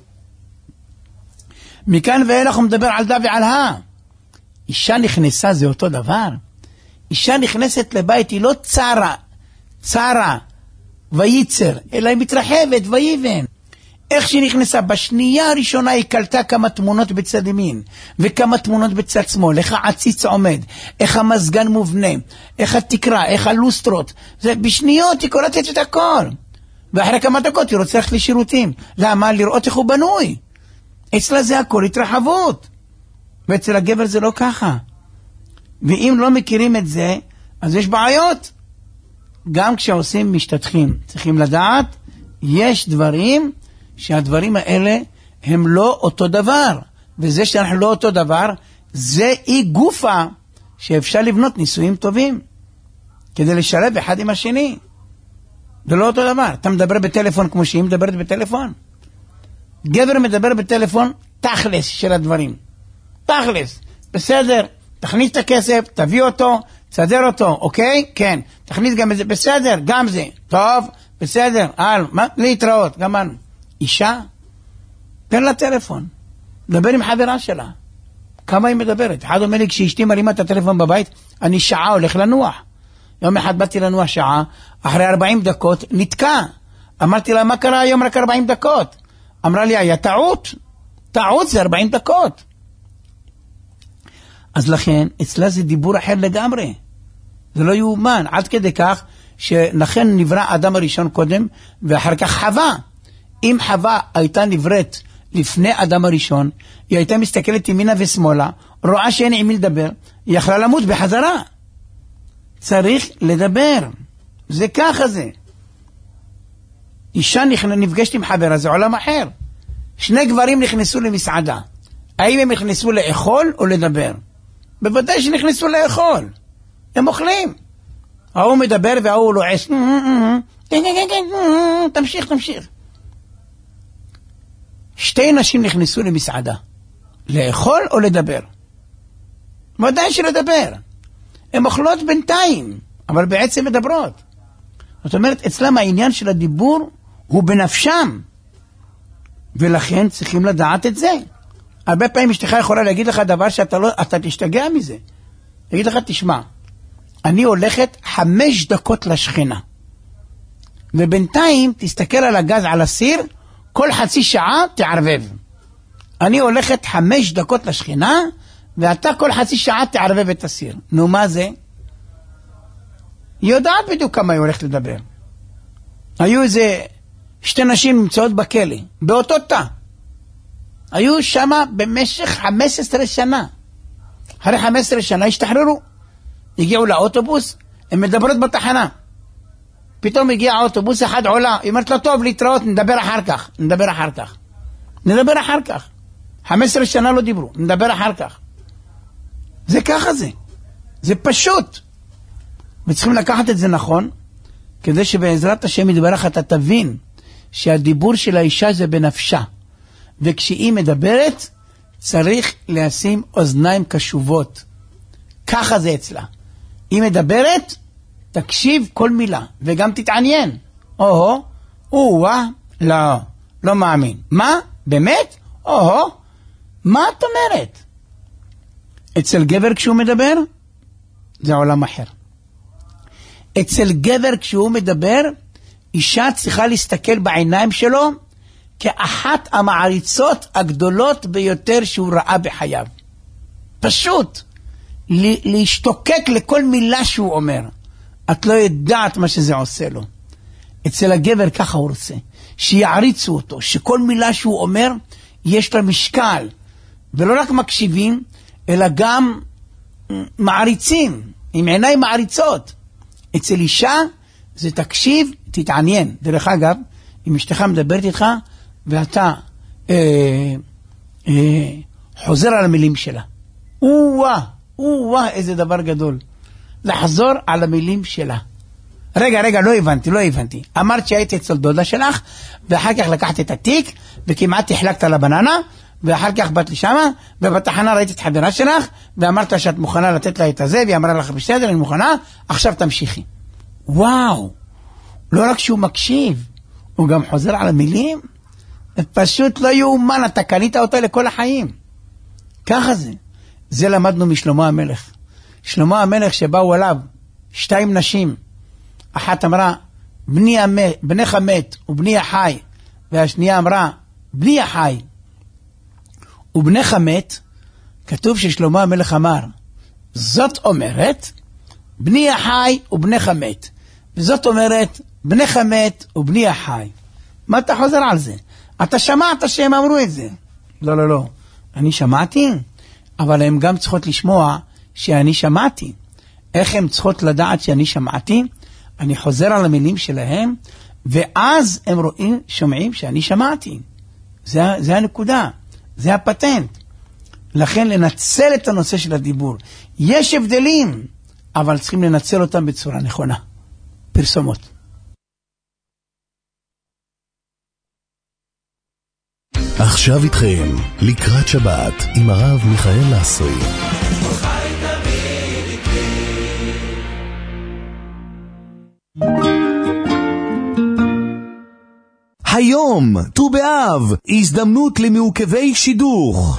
מכאן ואילך הוא מדבר על דה ועל הא. אישה נכנסה, זה אותו דבר. אישה נכנסת לבית, היא לא צרה, צרה, וייצר, אלא היא מתרחבת, ויבן. איך שהיא נכנסה, בשנייה הראשונה היא קלטה כמה תמונות בצד ימין, וכמה תמונות בצד שמאל, איך העציץ עומד, איך המזגן מובנה, איך התקרה, איך הלוסטרות. זה בשניות היא קולטת את הכל. ואחרי כמה דקות היא רוצה ללכת לשירותים. למה? לראות איך הוא בנוי. אצלה זה הכל התרחבות. ואצל הגבר זה לא ככה. ואם לא מכירים את זה, אז יש בעיות. גם כשעושים משתתחים, צריכים לדעת, יש דברים שהדברים האלה הם לא אותו דבר. וזה שאנחנו לא אותו דבר, זה אי גופה שאפשר לבנות ניסויים טובים. כדי לשלב אחד עם השני. זה לא אותו דבר. אתה מדבר בטלפון כמו שהיא מדברת בטלפון. גבר מדבר בטלפון תכלס של הדברים. תכלס. בסדר, תכניס את הכסף, תביא אותו, תסדר אותו, אוקיי? כן. תכניס גם את זה, בסדר, גם זה. טוב, בסדר, על, מה? להתראות, גמרנו. אישה, תן לה טלפון. דבר עם חברה שלה. כמה היא מדברת? אחד אומר לי, כשאשתי מרימה את הטלפון בבית, אני שעה הולך לנוח. יום אחד באתי לנוח שעה, אחרי ארבעים דקות, נתקע. אמרתי לה, מה קרה היום רק ארבעים דקות? אמרה לי, היה טעות. טעות זה ארבעים דקות. אז לכן, אצלה זה דיבור אחר לגמרי. זה לא יאומן. עד כדי כך, שלכן נברא אדם הראשון קודם, ואחר כך חווה. אם חווה הייתה נבראת לפני אדם הראשון, היא הייתה מסתכלת ימינה ושמאלה, רואה שאין עם מי לדבר, היא יכלה למות בחזרה. צריך לדבר. זה ככה זה. אישה נפגשת עם חברה, זה עולם אחר. שני גברים נכנסו למסעדה. האם הם נכנסו לאכול או לדבר? בוודאי שנכנסו לאכול. הם אוכלים. ההוא מדבר וההוא לועס. תמשיך, תמשיך. שתי נשים נכנסו למסעדה. לאכול או לדבר? ודאי שלדבר. הן אוכלות בינתיים, אבל בעצם מדברות. זאת אומרת, אצלם העניין של הדיבור הוא בנפשם. ולכן צריכים לדעת את זה. הרבה פעמים אשתך יכולה להגיד לך דבר שאתה לא, אתה תשתגע מזה. להגיד לך, תשמע, אני הולכת חמש דקות לשכנה. ובינתיים תסתכל על הגז על הסיר, כל חצי שעה תערבב. אני הולכת חמש דקות לשכנה, ואתה כל חצי שעה תערבב את הסיר. נו, מה זה? היא יודעת בדיוק כמה היא הולכת לדבר. היו איזה שתי נשים נמצאות בכלא, באותו תא. היו שם במשך חמש עשרה שנה. אחרי חמש עשרה שנה השתחררו. הגיעו לאוטובוס, הן מדברות בתחנה. פתאום הגיע האוטובוס, אחד עולה, היא אומרת לו, טוב, להתראות, נדבר אחר כך, נדבר אחר כך. נדבר אחר כך. חמש עשרה שנה לא דיברו, נדבר אחר כך. זה ככה זה. זה פשוט. וצריכים לקחת את זה נכון, כדי שבעזרת השם ידברך אתה תבין שהדיבור של האישה זה בנפשה. וכשהיא מדברת, צריך לשים אוזניים קשובות. ככה זה אצלה. היא מדברת, תקשיב כל מילה, וגם תתעניין. או-הו, או-הו, לא, לא מאמין. מה? באמת? או-הו, מה את אומרת? אצל גבר כשהוא מדבר, זה עולם אחר. אצל גבר כשהוא מדבר, אישה צריכה להסתכל בעיניים שלו, כאחת המעריצות הגדולות ביותר שהוא ראה בחייו. פשוט, להשתוקק לכל מילה שהוא אומר. את לא יודעת מה שזה עושה לו. אצל הגבר ככה הוא רוצה, שיעריצו אותו, שכל מילה שהוא אומר, יש לה משקל, ולא רק מקשיבים, אלא גם מעריצים, עם עיניים מעריצות. אצל אישה, זה תקשיב, תתעניין. דרך אגב, אם אשתך מדברת איתך, ואתה אה, אה, חוזר על המילים שלה. או-וואה, או-וואה, איזה דבר גדול. לחזור על המילים שלה. רגע, רגע, לא הבנתי, לא הבנתי. אמרת שהייתי אצל דודה שלך, ואחר כך לקחת את התיק, וכמעט החלקת על הבננה, ואחר כך באת לי שמה, ובתחנה ראיתי את חברה שלך, ואמרת לה שאת מוכנה לתת לה את הזה, והיא אמרה לך בסדר, אני מוכנה, עכשיו תמשיכי. וואו, לא רק שהוא מקשיב, הוא גם חוזר על המילים, פשוט לא יאומן, אתה קנית אותה לכל החיים. ככה זה. זה למדנו משלמה המלך. שלמה המלך שבאו עליו שתיים נשים, אחת אמרה, בני המת, בנך מת ובני החי, והשנייה אמרה, בני החי ובנך מת, כתוב ששלמה המלך אמר, זאת אומרת, בני החי ובנך מת, וזאת אומרת, בנך מת ובני החי. מה אתה חוזר על זה? אתה שמעת שהם אמרו את זה. לא, לא, לא. אני שמעתי, אבל הם גם צריכות לשמוע שאני שמעתי. איך הם צריכות לדעת שאני שמעתי? אני חוזר על המילים שלהם, ואז הם רואים, שומעים שאני שמעתי. זה, זה הנקודה. זה הפטנט. לכן לנצל את הנושא של הדיבור. יש הבדלים, אבל צריכים לנצל אותם בצורה נכונה. פרסומות. עכשיו איתכם, לקראת שבת, עם הרב מיכאל לסרי. היום, ט"ו באב, הזדמנות למעוכבי שידוך.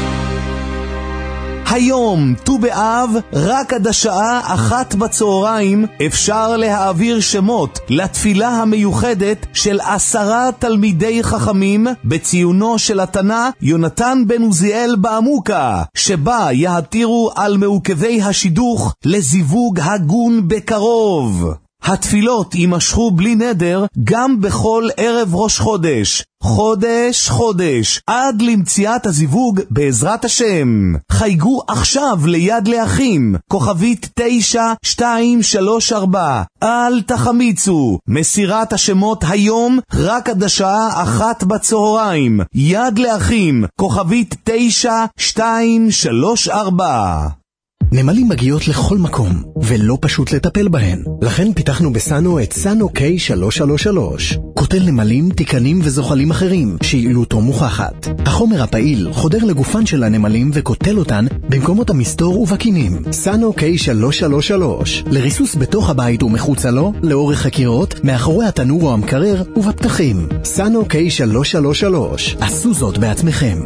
היום, ט"ו באב, רק עד השעה אחת בצהריים, אפשר להעביר שמות לתפילה המיוחדת של עשרה תלמידי חכמים בציונו של התנא יונתן בן עוזיאל בעמוקה, שבה יהתירו על מעוכבי השידוך לזיווג הגון בקרוב. התפילות יימשכו בלי נדר גם בכל ערב ראש חודש, חודש חודש, עד למציאת הזיווג בעזרת השם. חייגו עכשיו ליד לאחים, כוכבית תשע שתיים שלוש ארבע. אל תחמיצו, מסירת השמות היום רק עד השעה אחת בצהריים. יד לאחים, כוכבית תשע שתיים שלוש ארבע. נמלים מגיעות לכל מקום, ולא פשוט לטפל בהן. לכן פיתחנו בסאנו את סאנו קיי שלוש שלוש שלוש. קוטל נמלים, תיקנים וזוחלים אחרים, שיעילותו מוכחת. החומר הפעיל חודר לגופן של הנמלים וקוטל אותן במקומות המסתור ובקינים. סאנו קיי שלוש שלוש שלוש. לריסוס בתוך הבית ומחוצה לו, לאורך הקירות, מאחורי התנור או המקרר ובפתחים. סאנו קיי שלוש שלוש שלוש. עשו זאת בעצמכם.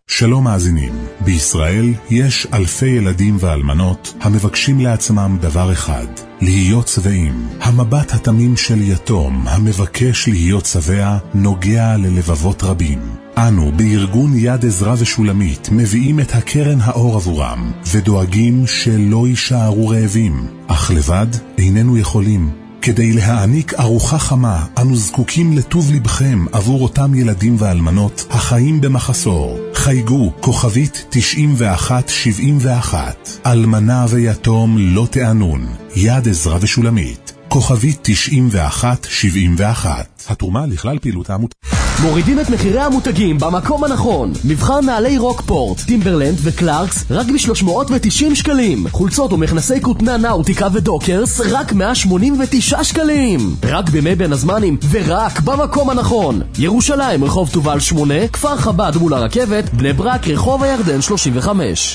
שלום מאזינים, בישראל יש אלפי ילדים ואלמנות המבקשים לעצמם דבר אחד, להיות צבעים. המבט התמים של יתום המבקש להיות צבע נוגע ללבבות רבים. אנו בארגון יד עזרא ושולמית מביאים את הקרן האור עבורם ודואגים שלא יישארו רעבים, אך לבד איננו יכולים. כדי להעניק ארוחה חמה, אנו זקוקים לטוב לבכם עבור אותם ילדים ואלמנות החיים במחסור. חייגו כוכבית תשעים ואחת שבעים ואחת. אלמנה ויתום לא תענון. יד עזרא ושולמית. כוכבית תשעים ואחת שבעים ואחת. התרומה לכלל פעילות העמותה. מורידים את מחירי המותגים במקום הנכון. מבחר נעלי רוקפורט, טימברלנד וקלארקס רק ב-שלוש מאות ותשעים שקלים. חולצות ומכנסי כותנה נאוטיקה ודוקרס רק מאה שמונים ותשעה שקלים. רק בימי בין הזמנים ורק במקום הנכון. ירושלים רחוב תובל שמונה, כפר חב"ד מול הרכבת, בני ברק רחוב הירדן שלושים וחמש.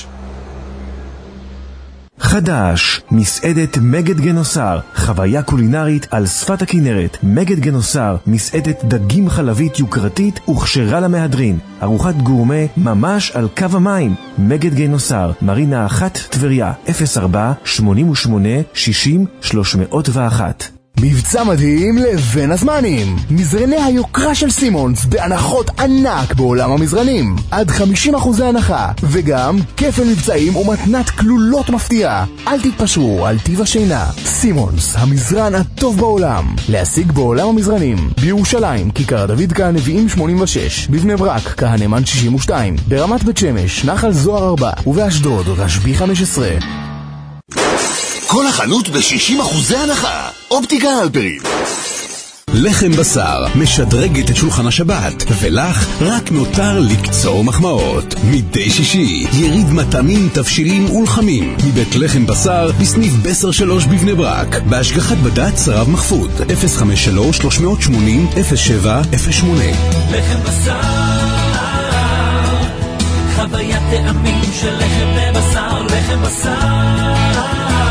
חדש, מסעדת מגד גנוסר, חוויה קולינרית על שפת הכנרת. מגד גנוסר, מסעדת דגים חלבית יוקרתית וכשרה למהדרין. ארוחת גורמה ממש על קו המים. מגד גנוסר, מרינה אחת טבריה, אפס ארבע שמונים ושמונה שישים שלוש מאות ואחת. מבצע מדהים לבין הזמנים. מזרני היוקרה של סימונס בהנחות ענק בעולם המזרנים. עד חמישים אחוז הנחה, וגם כפל מבצעים ומתנת כלולות מפתיעה. אל תתפשרו על טיב השינה. סימונס, המזרן הטוב בעולם. להשיג בעולם המזרנים. בירושלים, כיכר דוד כהנביאים שמונים ושש. בבני ברק, כהנמן שישים ושתיים. ברמת בית שמש, נחל זוהר ארבע. ובאשדוד, רשב"י חמש עשרה. כל החנות ב-שישים אחוז הנחה. אופטיקה הלפרין. לחם בשר משדרגת את שולחן השבת, ולך רק נותר לקצור מחמאות. מדי שישי יריד מטעמים, תבשילים ולחמים מבית לחם בשר בסניף בסר שלוש בבני ברק, בהשגחת בד"ץ רב מחפוד. אפס חמש שלוש שלוש שמונים אפס שבע אפס שמונה. לחם בשר, חוויית טעמים של לחם ובשר. לחם בשר,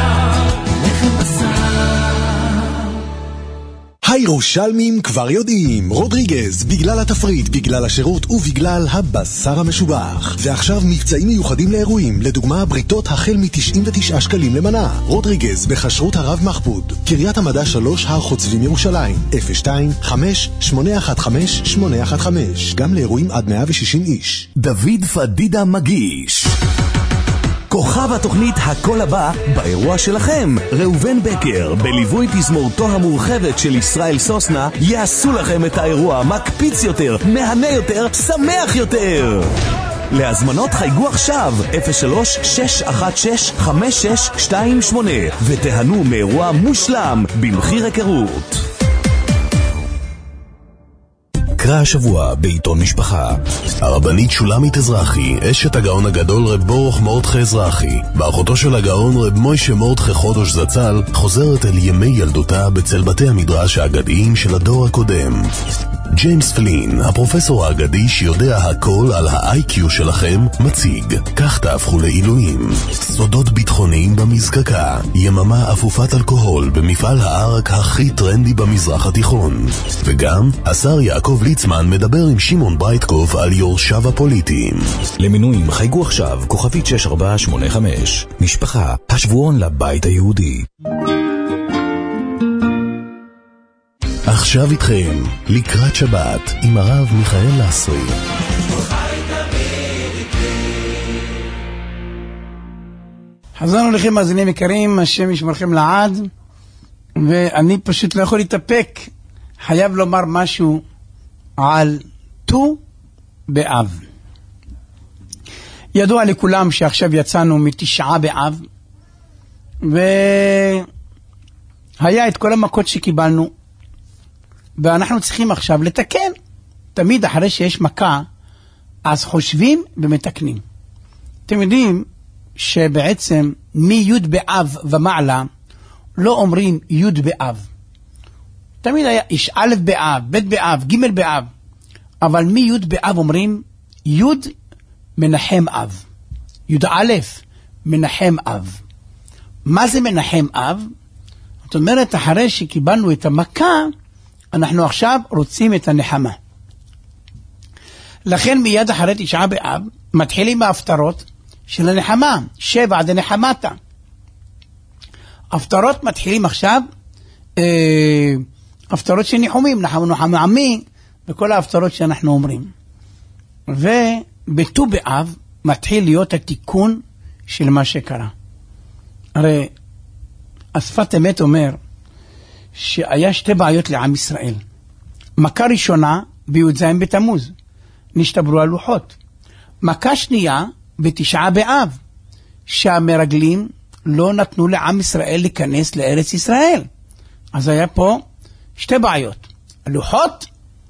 הירושלמים כבר יודעים, רודריגז, בגלל התפריט, בגלל השירות ובגלל הבשר המשובח. ועכשיו מבצעים מיוחדים לאירועים, לדוגמה בריתות החל מ-תשעים ותשעה שקלים למנה. רודריגז בחשרות הרב מחפוד, קריית המדע שלוש, הר חוצבים ירושלים, אפס שתיים חמש שמונה אחת חמש שמונה אחת חמש, גם לאירועים עד מאה ושישים איש. דוד פדידה מגיש כוכב התוכנית הכל הבא באירוע שלכם. ראובן בקר בליווי תזמורתו המורחבת של ישראל סוסנה יעשו לכם את האירוע מקפיץ יותר, מהנה יותר, שמח יותר. להזמנות חייגו עכשיו אפס שלוש שש אחת שש חמש שש שתיים שמונה ותהנו מאירוע מושלם במחיר היכרות. קרא השבוע בעיתון משפחה. הרבנית שולמית אזרחי, אשת הגאון הגדול רב ברוך מורדכי אזרחי, באחותו של הגאון רב מוישה מורדכי חודש זצ"ל, חוזרת אל ימי ילדותה בצל בתי המדרש האגדיים של הדור הקודם. ג'יימס פלין, הפרופסור האגדי שיודע הכל על ה-איי קיו שלכם, מציג כך תהפכו לעילויים. סודות ביטחוניים במזקקה, יממה אפופת אלכוהול במפעל הערק הכי טרנדי במזרח התיכון. וגם השר יעקב ליצמן מדבר עם שמעון ברייטקוף על יורשיו הפוליטיים. למינויים חייגו עכשיו כוכבית שש ארבע שמונה חמש. משפחה, השבועון לבית היהודי. עכשיו איתכם, לקראת שבת, עם הרב מיכאל לסרי. חזרנו לכם מאזינים יקרים, השם ישמרכם לעד, ואני פשוט לא יכול להתאפק, חייב לומר משהו על ט"ו באב. ידוע לכולם שעכשיו יצאנו מתשעה באב, והיה את כל המכות שקיבלנו, ואנחנו צריכים עכשיו לתקן. תמיד אחרי שיש מכה, אז חושבים ומתקנים. אתם יודעים שבעצם מי' באב ומעלה לא אומרים י' באב. תמיד היה איש א' באב, ב' באב, ג' באב. אבל מי' באב אומרים י' מנחם אב. י' א' מנחם אב. מה זה מנחם אב? זאת אומרת, אחרי שקיבלנו את המכה, אנחנו עכשיו רוצים את הנחמה. לכן מיד אחרי תשעה באב מתחילים ההפטרות של הנחמה, שבע דנחמתה. הפטרות מתחילים עכשיו, אה, הפטרות של ניחומים, נחמנו עמי, וכל ההפטרות שאנחנו אומרים. ובט"ו באב מתחיל להיות התיקון של מה שקרה. הרי השפת אמת אומר שהיה שתי בעיות לעם ישראל. מכה ראשונה בי"ז בתמוז, נשתברו הלוחות. מכה שנייה בתשעה באב, שהמרגלים לא נתנו לעם ישראל להיכנס לארץ ישראל. אז היה פה שתי בעיות, הלוחות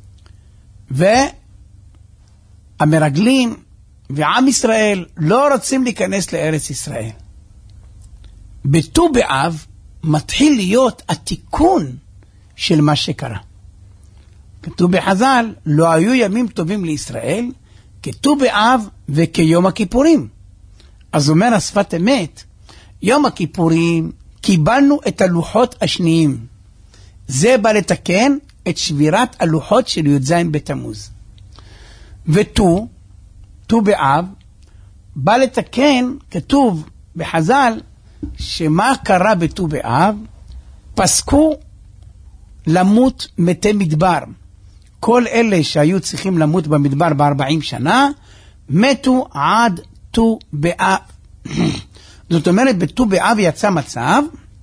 והמרגלים ועם ישראל לא רוצים להיכנס לארץ ישראל. בט"ו באב מתחיל להיות התיקון של מה שקרה. כתוב בחז"ל, לא היו ימים טובים לישראל כט"ו באב וכיום הכיפורים. אז אומר השפת אמת, יום הכיפורים קיבלנו את הלוחות השניים. זה בא לתקן את שבירת הלוחות של י"ז בתמוז. וט"ו, ט"ו באב, בא לתקן, כתוב בחז"ל, שמה קרה בט"ו באב? פסקו למות מתי מדבר. כל אלה שהיו צריכים למות במדבר ב-ארבעים שנה, מתו עד ט"ו באב. זאת אומרת, בט"ו באב יצא מצב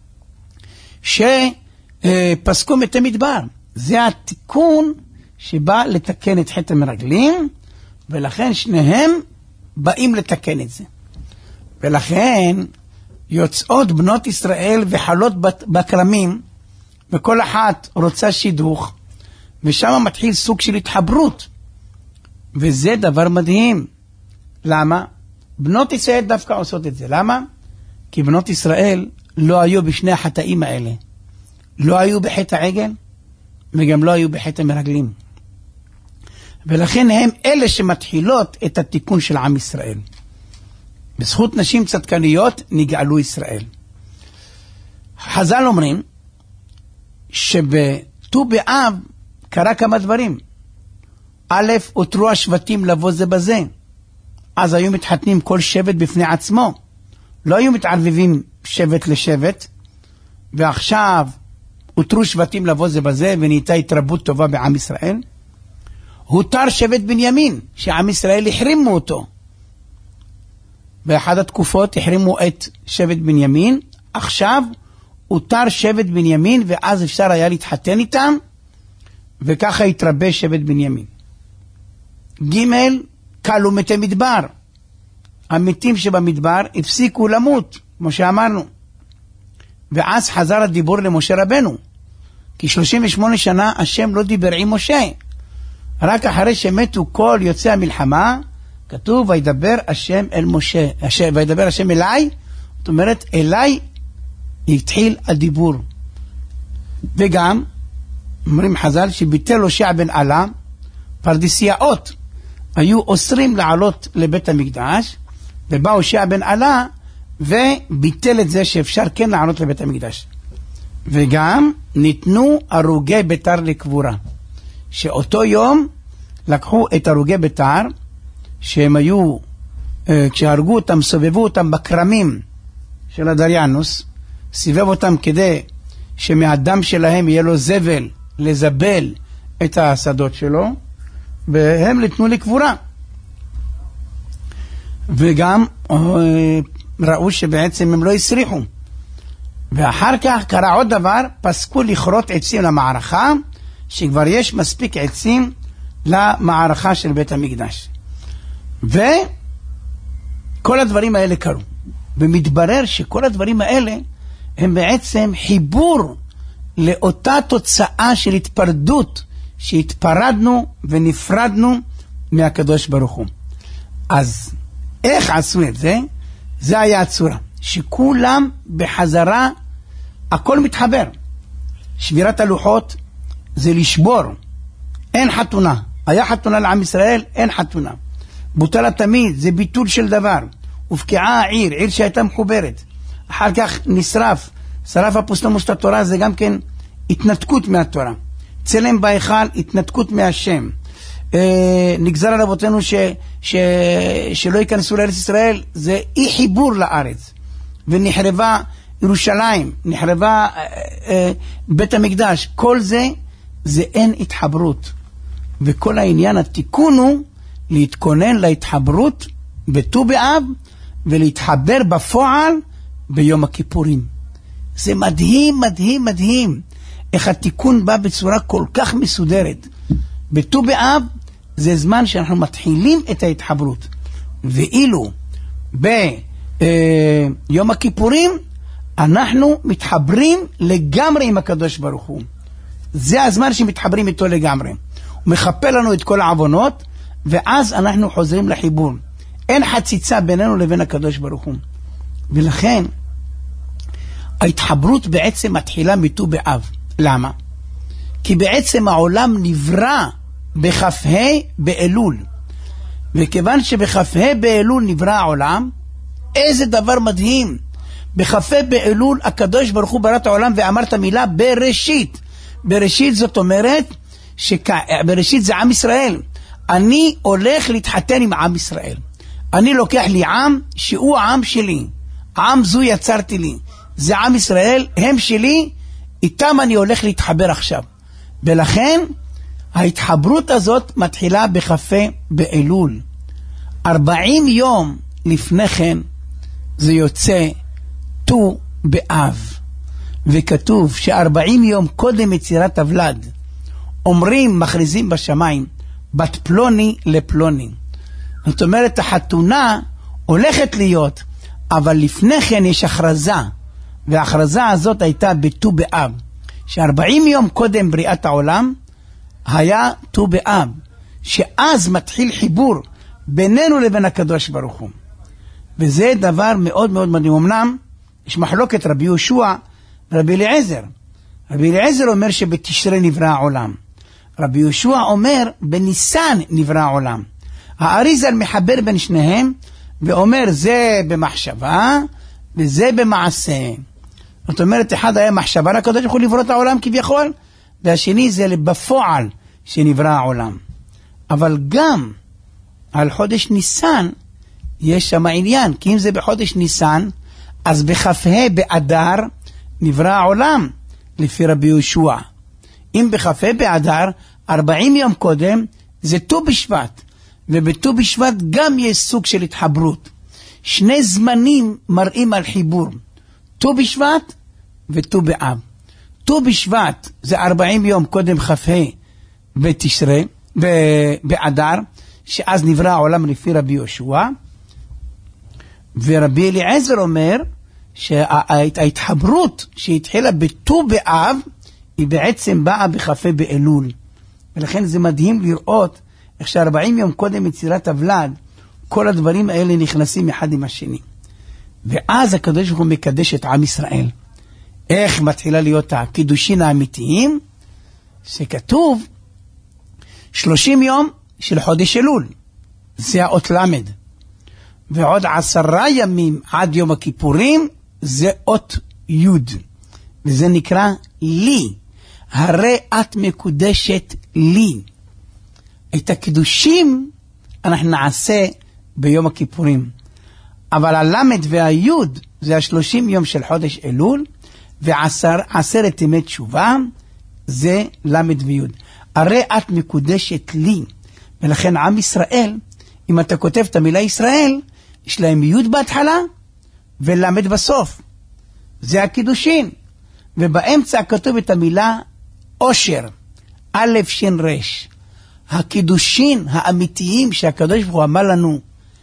שפסקו מתי מדבר. זה התיקון שבא לתקן את חטא המרגלים, ולכן שניהם באים לתקן את זה. ולכן יוצאות בנות ישראל וחלות בקרמים, וכל אחת רוצה שידוך, ושם מתחיל סוג של התחברות. וזה דבר מדהים. למה? בנות ישראל דווקא עושות את זה. למה? כי בנות ישראל לא היו בשני החטאים האלה. לא היו בחטא העגל, וגם לא היו בחטא המרגלים. ולכן הם אלה שמתחילות את התיקון של עם ישראל. בזכות נשים צדקניות נגאלו ישראל. חז"ל אומרים שבט"ו באב קרה כמה דברים. א', הותרו השבטים לבוא זה בזה. אז היו מתחתנים כל שבט בפני עצמו. לא היו מתערבבים שבט לשבט. ועכשיו הותרו שבטים לבוא זה בזה, ונהייתה התרבות טובה בעם ישראל. הותר שבט בנימין, שעם ישראל החרימו אותו. באחד התקופות החרימו את שבט בנימין. עכשיו הותר שבט בנימין, ואז אפשר היה להתחתן איתם, וככה התרבה שבט בנימין. ג' קלו מתי מדבר. המתים שבמדבר הפסיקו למות, כמו שאמרנו. ואז חזר הדיבור למשה רבנו. כי שלושים ושמונה שנה השם לא דיבר עם משה. רק אחרי שמתו כל יוצאי המלחמה, כתוב וידבר השם אל משה. השם, וידבר השם אליי, זאת אומרת אליי התחיל הדיבור. וגם אומרים חז"ל שביטל הושע בן אלה, פרדסיות היו אוסרים לעלות לבית המקדש, ובא הושע בן אלה וביטל את זה שאפשר כן לעלות לבית המקדש. וגם ניתנו הרוגי ביתר לקבורה, שאותו יום לקחו את הרוגי ביתר שהם היו, כשהרגו אותם סובבו אותם בקרמים של הדריאנוס, סיבב אותם כדי שמהדם שלהם יהיה לו זבל לזבל את השדות שלו, והם ניתנו לקבורה. וגם ראו שבעצם הם לא הסריחו. ואחר כך קרה עוד דבר, פסקו לכרות עצים למערכה, שכבר יש מספיק עצים למערכה של בית המקדש. וכל הדברים האלה קרו. ומתברר שכל הדברים האלה הם בעצם חיבור לאותה תוצאה של התפרדות, שהתפרדנו ונפרדנו מהקדוש ברוך הוא. אז איך עשו את זה? זה היה הצורה. שכולם בחזרה, הכל מתחבר. שבירת הלוחות זה לשבור. אין חתונה. היה חתונה לעם ישראל, אין חתונה. בוטל התמיד, זה ביטול של דבר. הופקעה העיר, עיר שהייתה מחוברת. אחר כך נשרף. שרף אפוסטמוס את התורה, זה גם כן התנתקות מהתורה. צלם בהיכל, התנתקות מהשם. אה, נגזר על אבותינו ש, ש, שלא ייכנסו לארץ ישראל, זה אי חיבור לארץ. ונחרבה ירושלים, נחרבה אה, אה, בית המקדש. כל זה, זה אין התחברות. וכל העניין, התיקון הוא להתכונן להתחברות בט"ו באב, ולהתחבר בפועל ביום הכיפורים. זה מדהים, מדהים, מדהים. איך התיקון בא בצורה כל כך מסודרת. בט"ו באב זה זמן שאנחנו מתחילים את ההתחברות. ואילו ביום הכיפורים אנחנו מתחברים לגמרי עם הקדוש ברוך הוא. זה הזמן שמתחברים איתו לגמרי. הוא מחפה לנו את כל העוונות, ואז אנחנו חוזרים לחיבור. אין חציצה בינינו לבין הקדוש ברוך הוא. ולכן ההתחברות בעצם מתחילה מט"ו באב. למה? כי בעצם העולם נברא בכ"ה באלול. וכיוון שבכ"ה באלול נברא העולם, איזה דבר מדהים. בכ"ה באלול הקדוש ברוך הוא ברא את העולם ואמר את המילה בראשית. בראשית זאת אומרת, שכ... בראשית זה עם ישראל. אני הולך להתחתן עם עם ישראל. אני לוקח לי עם שהוא העם שלי. עם זו יצרתי לי. זה עם ישראל, הם שלי, איתם אני הולך להתחבר עכשיו. ולכן ההתחברות הזאת מתחילה בכ"ה באלול. ארבעים יום לפני כן זה יוצא ט"ו באב. וכתוב שארבעים יום קודם יצירת הוולד, אומרים, מכריזים בשמיים, בת פלוני לפלוני. זאת אומרת, החתונה הולכת להיות, אבל לפני כן יש הכרזה, וההכרזה הזאת הייתה בט"ו באב, שארבעים יום קודם בריאת העולם, היה ט"ו באב, שאז מתחיל חיבור בינינו לבין הקדוש ברוך הוא. וזה דבר מאוד מאוד מדהים. אמנם יש מחלוקת רבי יהושע ורבי אליעזר. רבי אליעזר אומר שבתשרי נברא העולם. רבי יהושע אומר בניסן נברא העולם. האריזל מחבר בין שניהם ואומר זה במחשבה וזה במעשה. זאת אומרת, אחד היה מחשבה לקדוש ברוך הוא לברוא את העולם כביכול, והשני זה בפועל שנברא העולם. אבל גם על חודש ניסן יש שם עניין, כי אם זה בחודש ניסן, אז בכ"ה באדר נברא העולם לפי רבי יהושע. אם בכ"ה באדר, ארבעים יום קודם, זה ט"ו בשבט, ובט"ו בשבט גם יש סוג של התחברות. שני זמנים מראים על חיבור, ט"ו בשבט וט"ו באב. ט"ו בשבט זה ארבעים יום קודם כ"ה בתשרי, באדר, שאז נברא העולם לפי רבי יהושע. ורבי אליעזר אומר שההתחברות שהתחילה בט"ו באב היא בעצם באה בכ"ה באלול. ולכן זה מדהים לראות איך שארבעים יום קודם יצירת הוולד, כל הדברים האלה נכנסים אחד עם השני. ואז הקדוש ברוך הוא מקדש את עם ישראל. איך מתחילה להיות הקידושין האמיתיים? שכתוב שלושים יום של חודש אלול, זה האות למד. ועוד עשרה ימים עד יום הכיפורים זה אות יוד, וזה נקרא לי. הרי את מקודשת לי. את הקידושים אנחנו נעשה ביום הכיפורים, אבל הלמד והיוד זה השלושים יום של חודש אלול, ועשר עשרת ימי תשובה זה למד ויוד. הרי את מקודשת לי. ולכן עם ישראל, אם אתה כותב את המילה ישראל, יש להם יוד בהתחלה ולמד בסוף. זה הקידושין. ובאמצע כתוב את המילה אושר, א' שין רש. הקידושין האמיתיים שהקדוש ברוך הוא אמר לנו,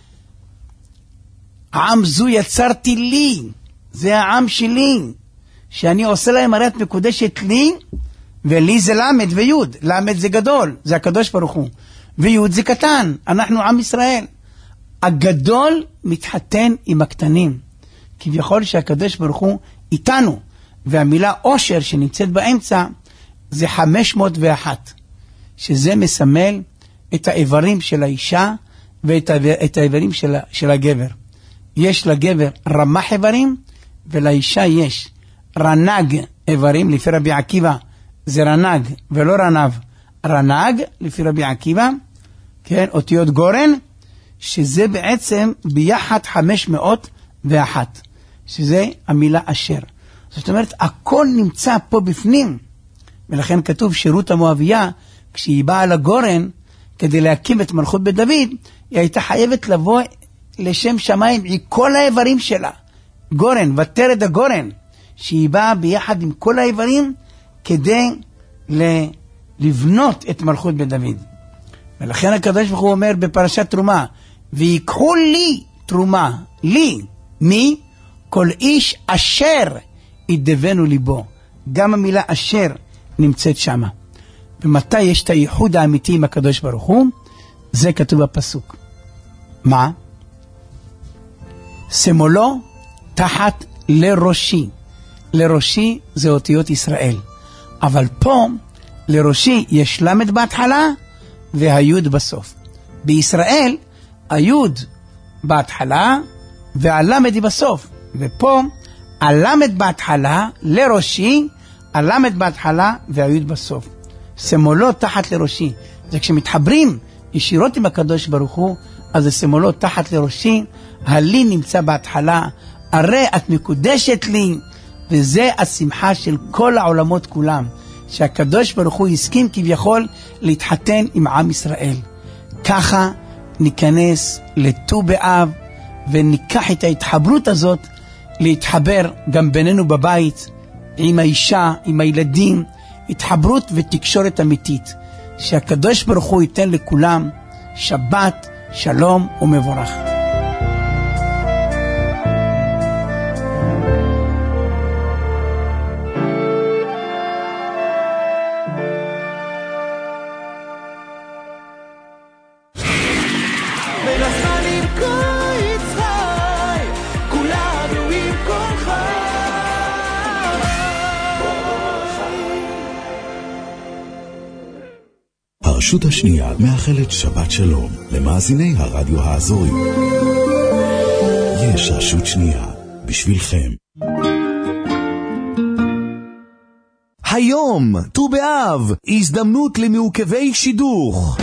עם זו יצרתי לי, זה העם שלי, שאני עושה להם, הרי את מקודשת לי, ולי זה למד ויוד. למד זה גדול, זה הקדוש ברוך הוא, ויוד זה קטן, אנחנו עם ישראל. הגדול מתחתן עם הקטנים, כביכול שהקדוש ברוך הוא איתנו. והמילה אושר שנמצאת באמצע זה חמש מאות ואחת, שזה מסמל את האיברים של האישה ואת האיברים של, של הגבר. יש לגבר רמח איברים, ולאישה יש רנג איברים. לפי רבי עקיבא זה רנג ולא רנב, רנג לפי רבי עקיבא. כן, אותיות גורן, שזה בעצם ביחד חמש מאות ואחת, שזה המילה אשר. זאת אומרת, הכל נמצא פה בפנים, ולכן כתוב שרות המואביה, כשהיא באה לגורן, כדי להקים את מלכות בית דוד, היא הייתה חייבת לבוא לשם שמיים עם כל האיברים שלה. גורן, ותרד הגורן, שהיא באה ביחד עם כל האיברים, כדי לבנות את מלכות בית דוד. ולכן הקדוש ברוך הוא אומר בפרשת תרומה, ויקחו לי תרומה, לי, מי? כל איש אשר ידבנו ליבו. גם המילה אשר נמצאת שמה. ומתי יש את הייחוד האמיתי עם הקדוש ברוך הוא? זה כתוב בפסוק. מה? שמאלו תחת לראשי. לראשי זה אותיות ישראל. אבל פה לראשי יש למד בהתחלה והיוד בסוף. בישראל היוד בהתחלה והלמד היא בסוף. ופה הלמד בהתחלה לראשי, הלמד בהתחלה והיוד בסוף. שמאלו תחת לראשי. זה כשמתחברים ישירות עם הקדוש ברוך הוא, אז זה שמאלו תחת לראשי, הלי נמצא בהתחלה, הרי את מקודשת לי, וזה השמחה של כל העולמות כולם, שהקדוש ברוך הוא הסכים כביכול להתחתן עם עם ישראל. ככה ניכנס לט"ו באב, וניקח את ההתחברות הזאת, להתחבר גם בינינו בבית, עם האישה, עם הילדים, התחברות ותקשורת אמיתית, שהקדוש ברוך הוא ייתן לכולם שבת, שלום ומבורך. הרשות השנייה מאחלת שבת שלום למאזיני הרדיו האזורי. יש רשות שנייה בשבילכם. היום, ט"ו באב, הזדמנות למעוכבי שידוך.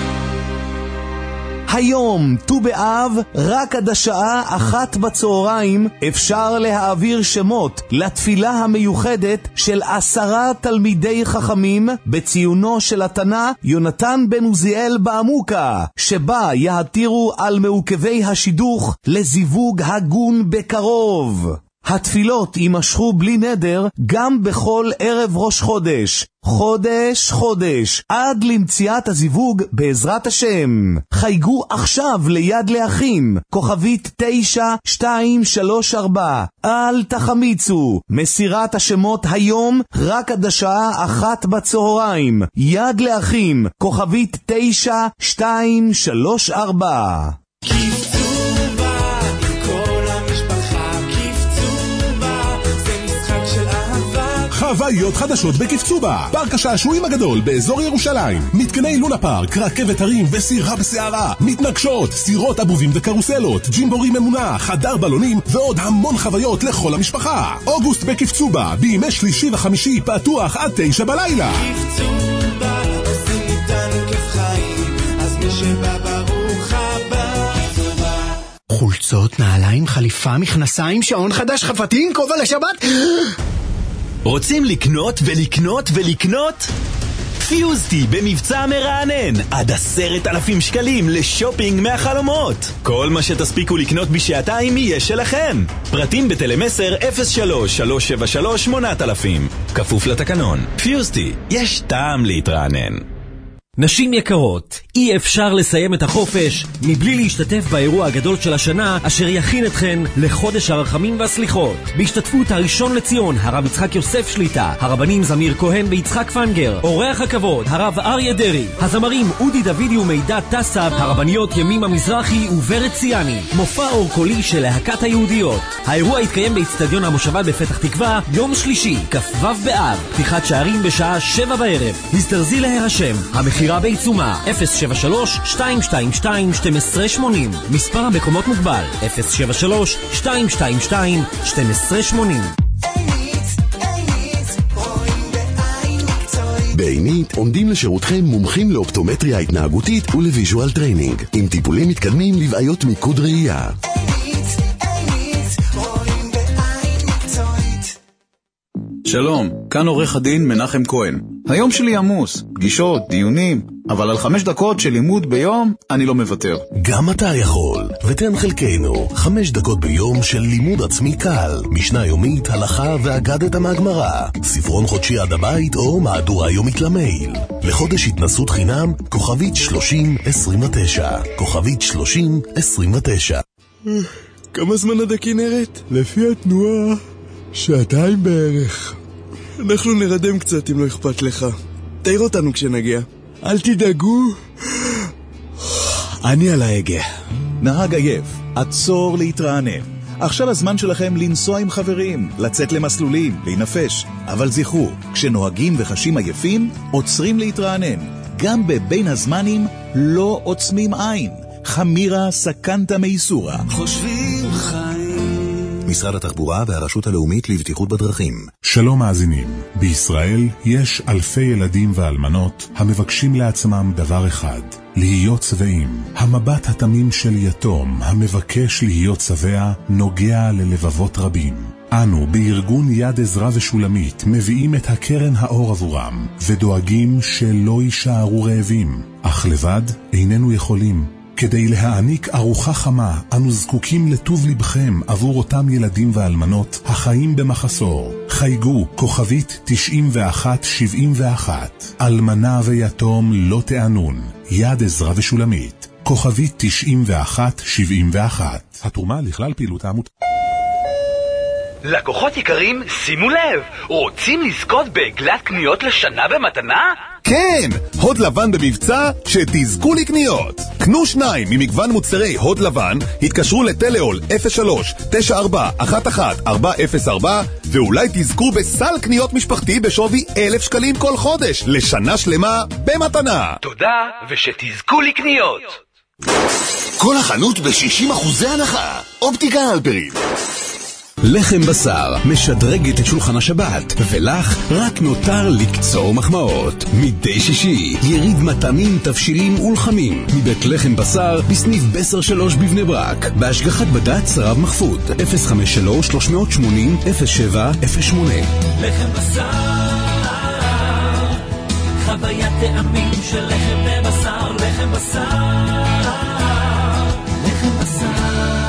היום, ט"ו באב, רק עד השעה אחת בצהריים, אפשר להעביר שמות לתפילה המיוחדת של עשרה תלמידי חכמים בציונו של התנא יונתן בן עוזיאל בעמוקה, שבה יהתירו על מעוכבי השידוך לזיווג הגון בקרוב. התפילות יימשכו בלי נדר גם בכל ערב ראש חודש, חודש חודש, עד למציאת הזיווג בעזרת השם. חייגו עכשיו ליד לאחים, כוכבית תשע שתיים שלוש ארבע. אל תחמיצו, מסירת השמות היום רק עד השעה אחת בצהריים. יד לאחים, כוכבית תשע שתיים שלוש ארבע. חוויות חדשות בקפצובה, פארק השעשועים הגדול באזור ירושלים. מתקני לונה פארק, רכבת הרים וסירה בסערה, מתנגשות, סירות אבובים וקרוסלות, ג'ימבורי ממונה, חדר בלונים ועוד המון חוויות לכל המשפחה. אוגוסט בקפצובה, בימי שלישי וחמישי פתוח עד תשע בלילה. קפצובה, עושים איתנו כיף חיים, אז מי שבא ברוך הבא. חולצות, נעליים, חליפה, מכנסיים, שעון חדש, חפתים, כובע לשבת. רוצים לקנות ולקנות ולקנות? פיוזטי במבצע מרענן, עד עשרת אלפים שקלים לשופינג מהחלומות. כל מה שתספיקו לקנות בשעתיים יהיה שלכם. פרטים בטלמסר אפס שלוש שלוש שבע שלוש שמונה אלפים. כפוף לתקנון. פיוזטי, יש טעם להתרענן. נשים יקרות, אי אפשר לסיים את החופש מבלי להשתתף באירוע הגדול של השנה אשר יכין אתכן לחודש הרחמים והסליחות. בהשתתפות הראשון לציון, הרב יצחק יוסף שליטה, הרבנים זמיר כהן ויצחק פנגר, אורח הכבוד, הרב אריה דרי, הזמרים אודי דוידי ומידע טסב, הרבניות ימימה מזרחי וברת ציאני, מופע אור קולי של להקת היהודיות. האירוע יתקיים באצטדיון המושבה בפתח תקווה יום שלישי, כ"ו באב, פתיחת שערים בשעה שבע בערב. הזדרזי להירשם. המחיר בחירה בעיצומה אפס שבע שלוש שתיים שתיים שתיים שתים עשרה שמונים. מספר המקומות מוגבל אפס שבע שלוש שתיים שתיים שתיים שתים עשרה שמונים. בעינית עומדים לשירותכם מומחים לאופטומטריה התנהגותית ולוויז'ואל טריינינג, עם טיפולים מתקדמים לבעיות מיקוד ראייה. שלום, כאן עורך הדין מנחם כהן. היום שלי עמוס, פגישות, דיונים, אבל על חמש דקות של לימוד ביום אני לא מוותר. גם אתה יכול, ותן חלקנו חמש דקות ביום של לימוד עצמי קל, משנה יומית, הלכה ואגדת מהגמרא, ספרון חודשי עד הבית או מהדורה יומית למייל. לחודש התנסות חינם, כוכבית שלושים עשרים ותשע, כוכבית שלושים עשרים ותשע. כמה זמן עד הכנרת? לפי התנועה, שעתיים בערך. אנחנו נרדם קצת אם לא אכפת לך. תאיר אותנו כשנגיע. אל תדאגו. אני על ההגה. נהג עייף, עצור להתרענן. עכשיו הזמן שלכם לנסוע עם חברים, לצאת למסלולים, להינפש. אבל זכרו, כשנוהגים וחשים עייפים, עוצרים להתרענן. גם בבין הזמנים לא עוצמים עין. חמירה סכנת מייסורה. חושבים חיים. משרד התחבורה והרשות הלאומית לבטיחות בדרכים. שלום מאזינים, בישראל יש אלפי ילדים ואלמנות המבקשים לעצמם דבר אחד, להיות שבעים. המבט התמים של יתום המבקש להיות שבע נוגע ללבבות רבים. אנו בארגון יד עזרא ושולמית מביאים את הקרן האור עבורם ודואגים שלא יישארו רעבים, אך לבד איננו יכולים. כדי להעניק ארוחה חמה, אנו זקוקים לטוב לבכם עבור אותם ילדים ואלמנות החיים במחסור. חייגו כוכבית תשעים ואחת שבעים ואחת. אלמנה ויתום לא תענון. יד עזרא ושולמית. כוכבית תשעים ואחת שבעים ואחת. התרומה לכלל פעילות העמותה. לקוחות יקרים, שימו לב, רוצים לזכות בעגלת קניות לשנה במתנה? כן, הוד לבן במבצע שתזכו לקניות. קנו שניים ממגוון מוצרי הוד לבן, התקשרו לטלאול אפס שלוש תשע ארבע אחת אחת ארבע אפס ארבע ואולי תזכו בסל קניות משפחתי בשווי אלף שקלים כל חודש לשנה שלמה במתנה. תודה ושתזכו לקניות. כל החנות ב-שישים אחוזי הנחה. אופטיקה הלפרין. לחם בשר משדרגת את שולחן השבת, ולך רק נותר לקצור מחמאות. מדי שישי יריד מטעמים, תבשילים ולחמים מבית לחם בשר בסניף בסר שלוש בבני ברק, בהשגחת בד"ץ רב מחפוד. אפס חמש שלוש שלוש שמונים אפס שבע אפס שמונה. לחם בשר, חוויית טעמים של לחם בבשר. לחם בשר, לחם בשר.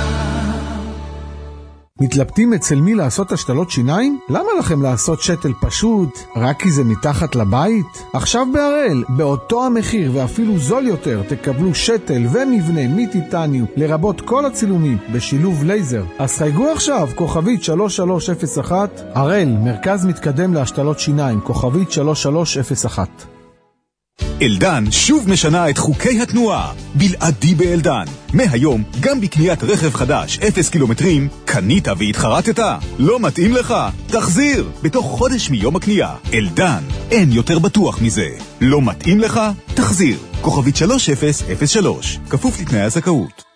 מתלבטים אצל מי לעשות השתלות שיניים? למה לכם לעשות שתל פשוט? רק כי זה מתחת לבית? עכשיו בהראל, באותו המחיר ואפילו זול יותר, תקבלו שתל ומבנה מטיטניום, לרבות כל הצילומים, בשילוב לייזר. אז חייגו עכשיו, כוכבית שלוש שלוש אפס אחת. הראל, מרכז מתקדם להשתלות שיניים, כוכבית שלוש שלוש אפס אחת. אלדן שוב משנה את חוקי התנועה, בלעדי באלדן. מהיום, גם בקניית רכב חדש אפס קילומטרים, קנית והתחרטת? לא מתאים לך? תחזיר! בתוך חודש מיום הקנייה. אלדן, אין יותר בטוח מזה. לא מתאים לך? תחזיר. כוכבית שלוש אפס אפס שלוש. כפוף לתנאי הזכאות.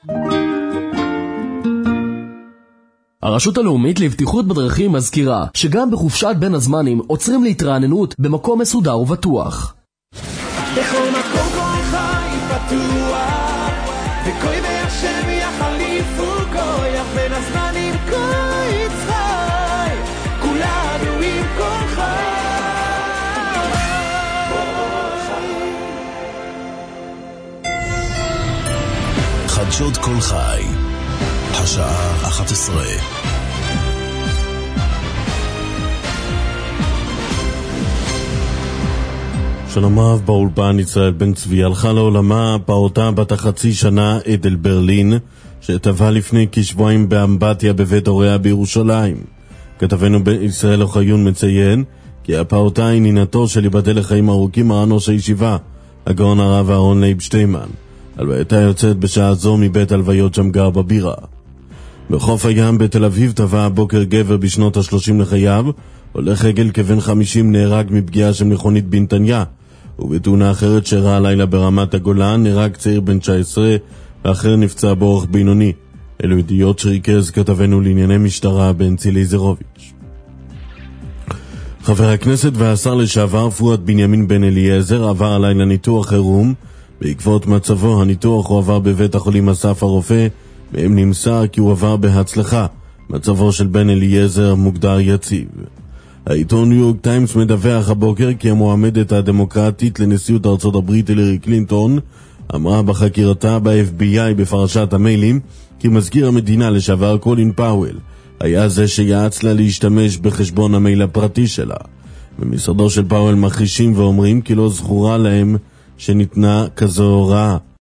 הרשות הלאומית לבטיחות בדרכים מזכירה שגם בחופשת בין הזמנים עוצרים להתרעננות במקום מסודר ובטוח. בכל מקום כל חי פתוח וקוי בהשם יחליפו כוח בין הזמנים כוי צחי כולנו עם כל חי. חדשות כל חי, השעה אחת עשרה. שלום רב, באולפן ישראל בן צבי. הלכה לעולמה פעוטה בת החצי שנה עדל ברלין, שטבעה לפני כשבועיים באמבטיה בבית הוריה בירושלים. כתבנו בישראל אוחיון מציין כי הפעוטה היא נינתו של ייבדל לחיים ארוכים מרן ראש הישיבה, הגאון הרב אהרון לייב שטיימן. הלווייתה יוצאת בשעה זו מבית הלוויות שמגר בבירה. בחוף הים בתל אביב טבע הבוקר גבר בשנות השלושים לחייו. הולך רגל כבן חמישים נהרג מפגיעה של מכונית בנתניה, ובתאונה אחרת שאירעה הלילה ברמת הגולן נהרג צעיר בן תשע עשרה ואחר נפצע באורח בינוני. אלו ידיעות שריכז כתבנו לענייני משטרה בן צילי זרוביץ'. חבר הכנסת והשר לשעבר פואד בנימין בן אליעזר עבר הלילה ניתוח חירום. בעקבות מצבו הניתוח הוא עבר בבית החולים אסף הרופא, מהם נמסר כי הוא עבר בהצלחה. מצבו של בן אליעזר מוגדר יציב. העיתון ניו יורק טיימס מדווח הבוקר כי המועמדת הדמוקרטית לנשיאות ארצות הברית הילרי קלינטון אמרה בחקירתה ב-אף בי איי בפרשת המיילים כי מזכיר המדינה לשעבר קולין פאוול היה זה שיעץ לה להשתמש בחשבון המייל הפרטי שלה. במשרדו של פאוול מכחישים ואומרים כי לא זכורה להם שניתנה כזו הוראה.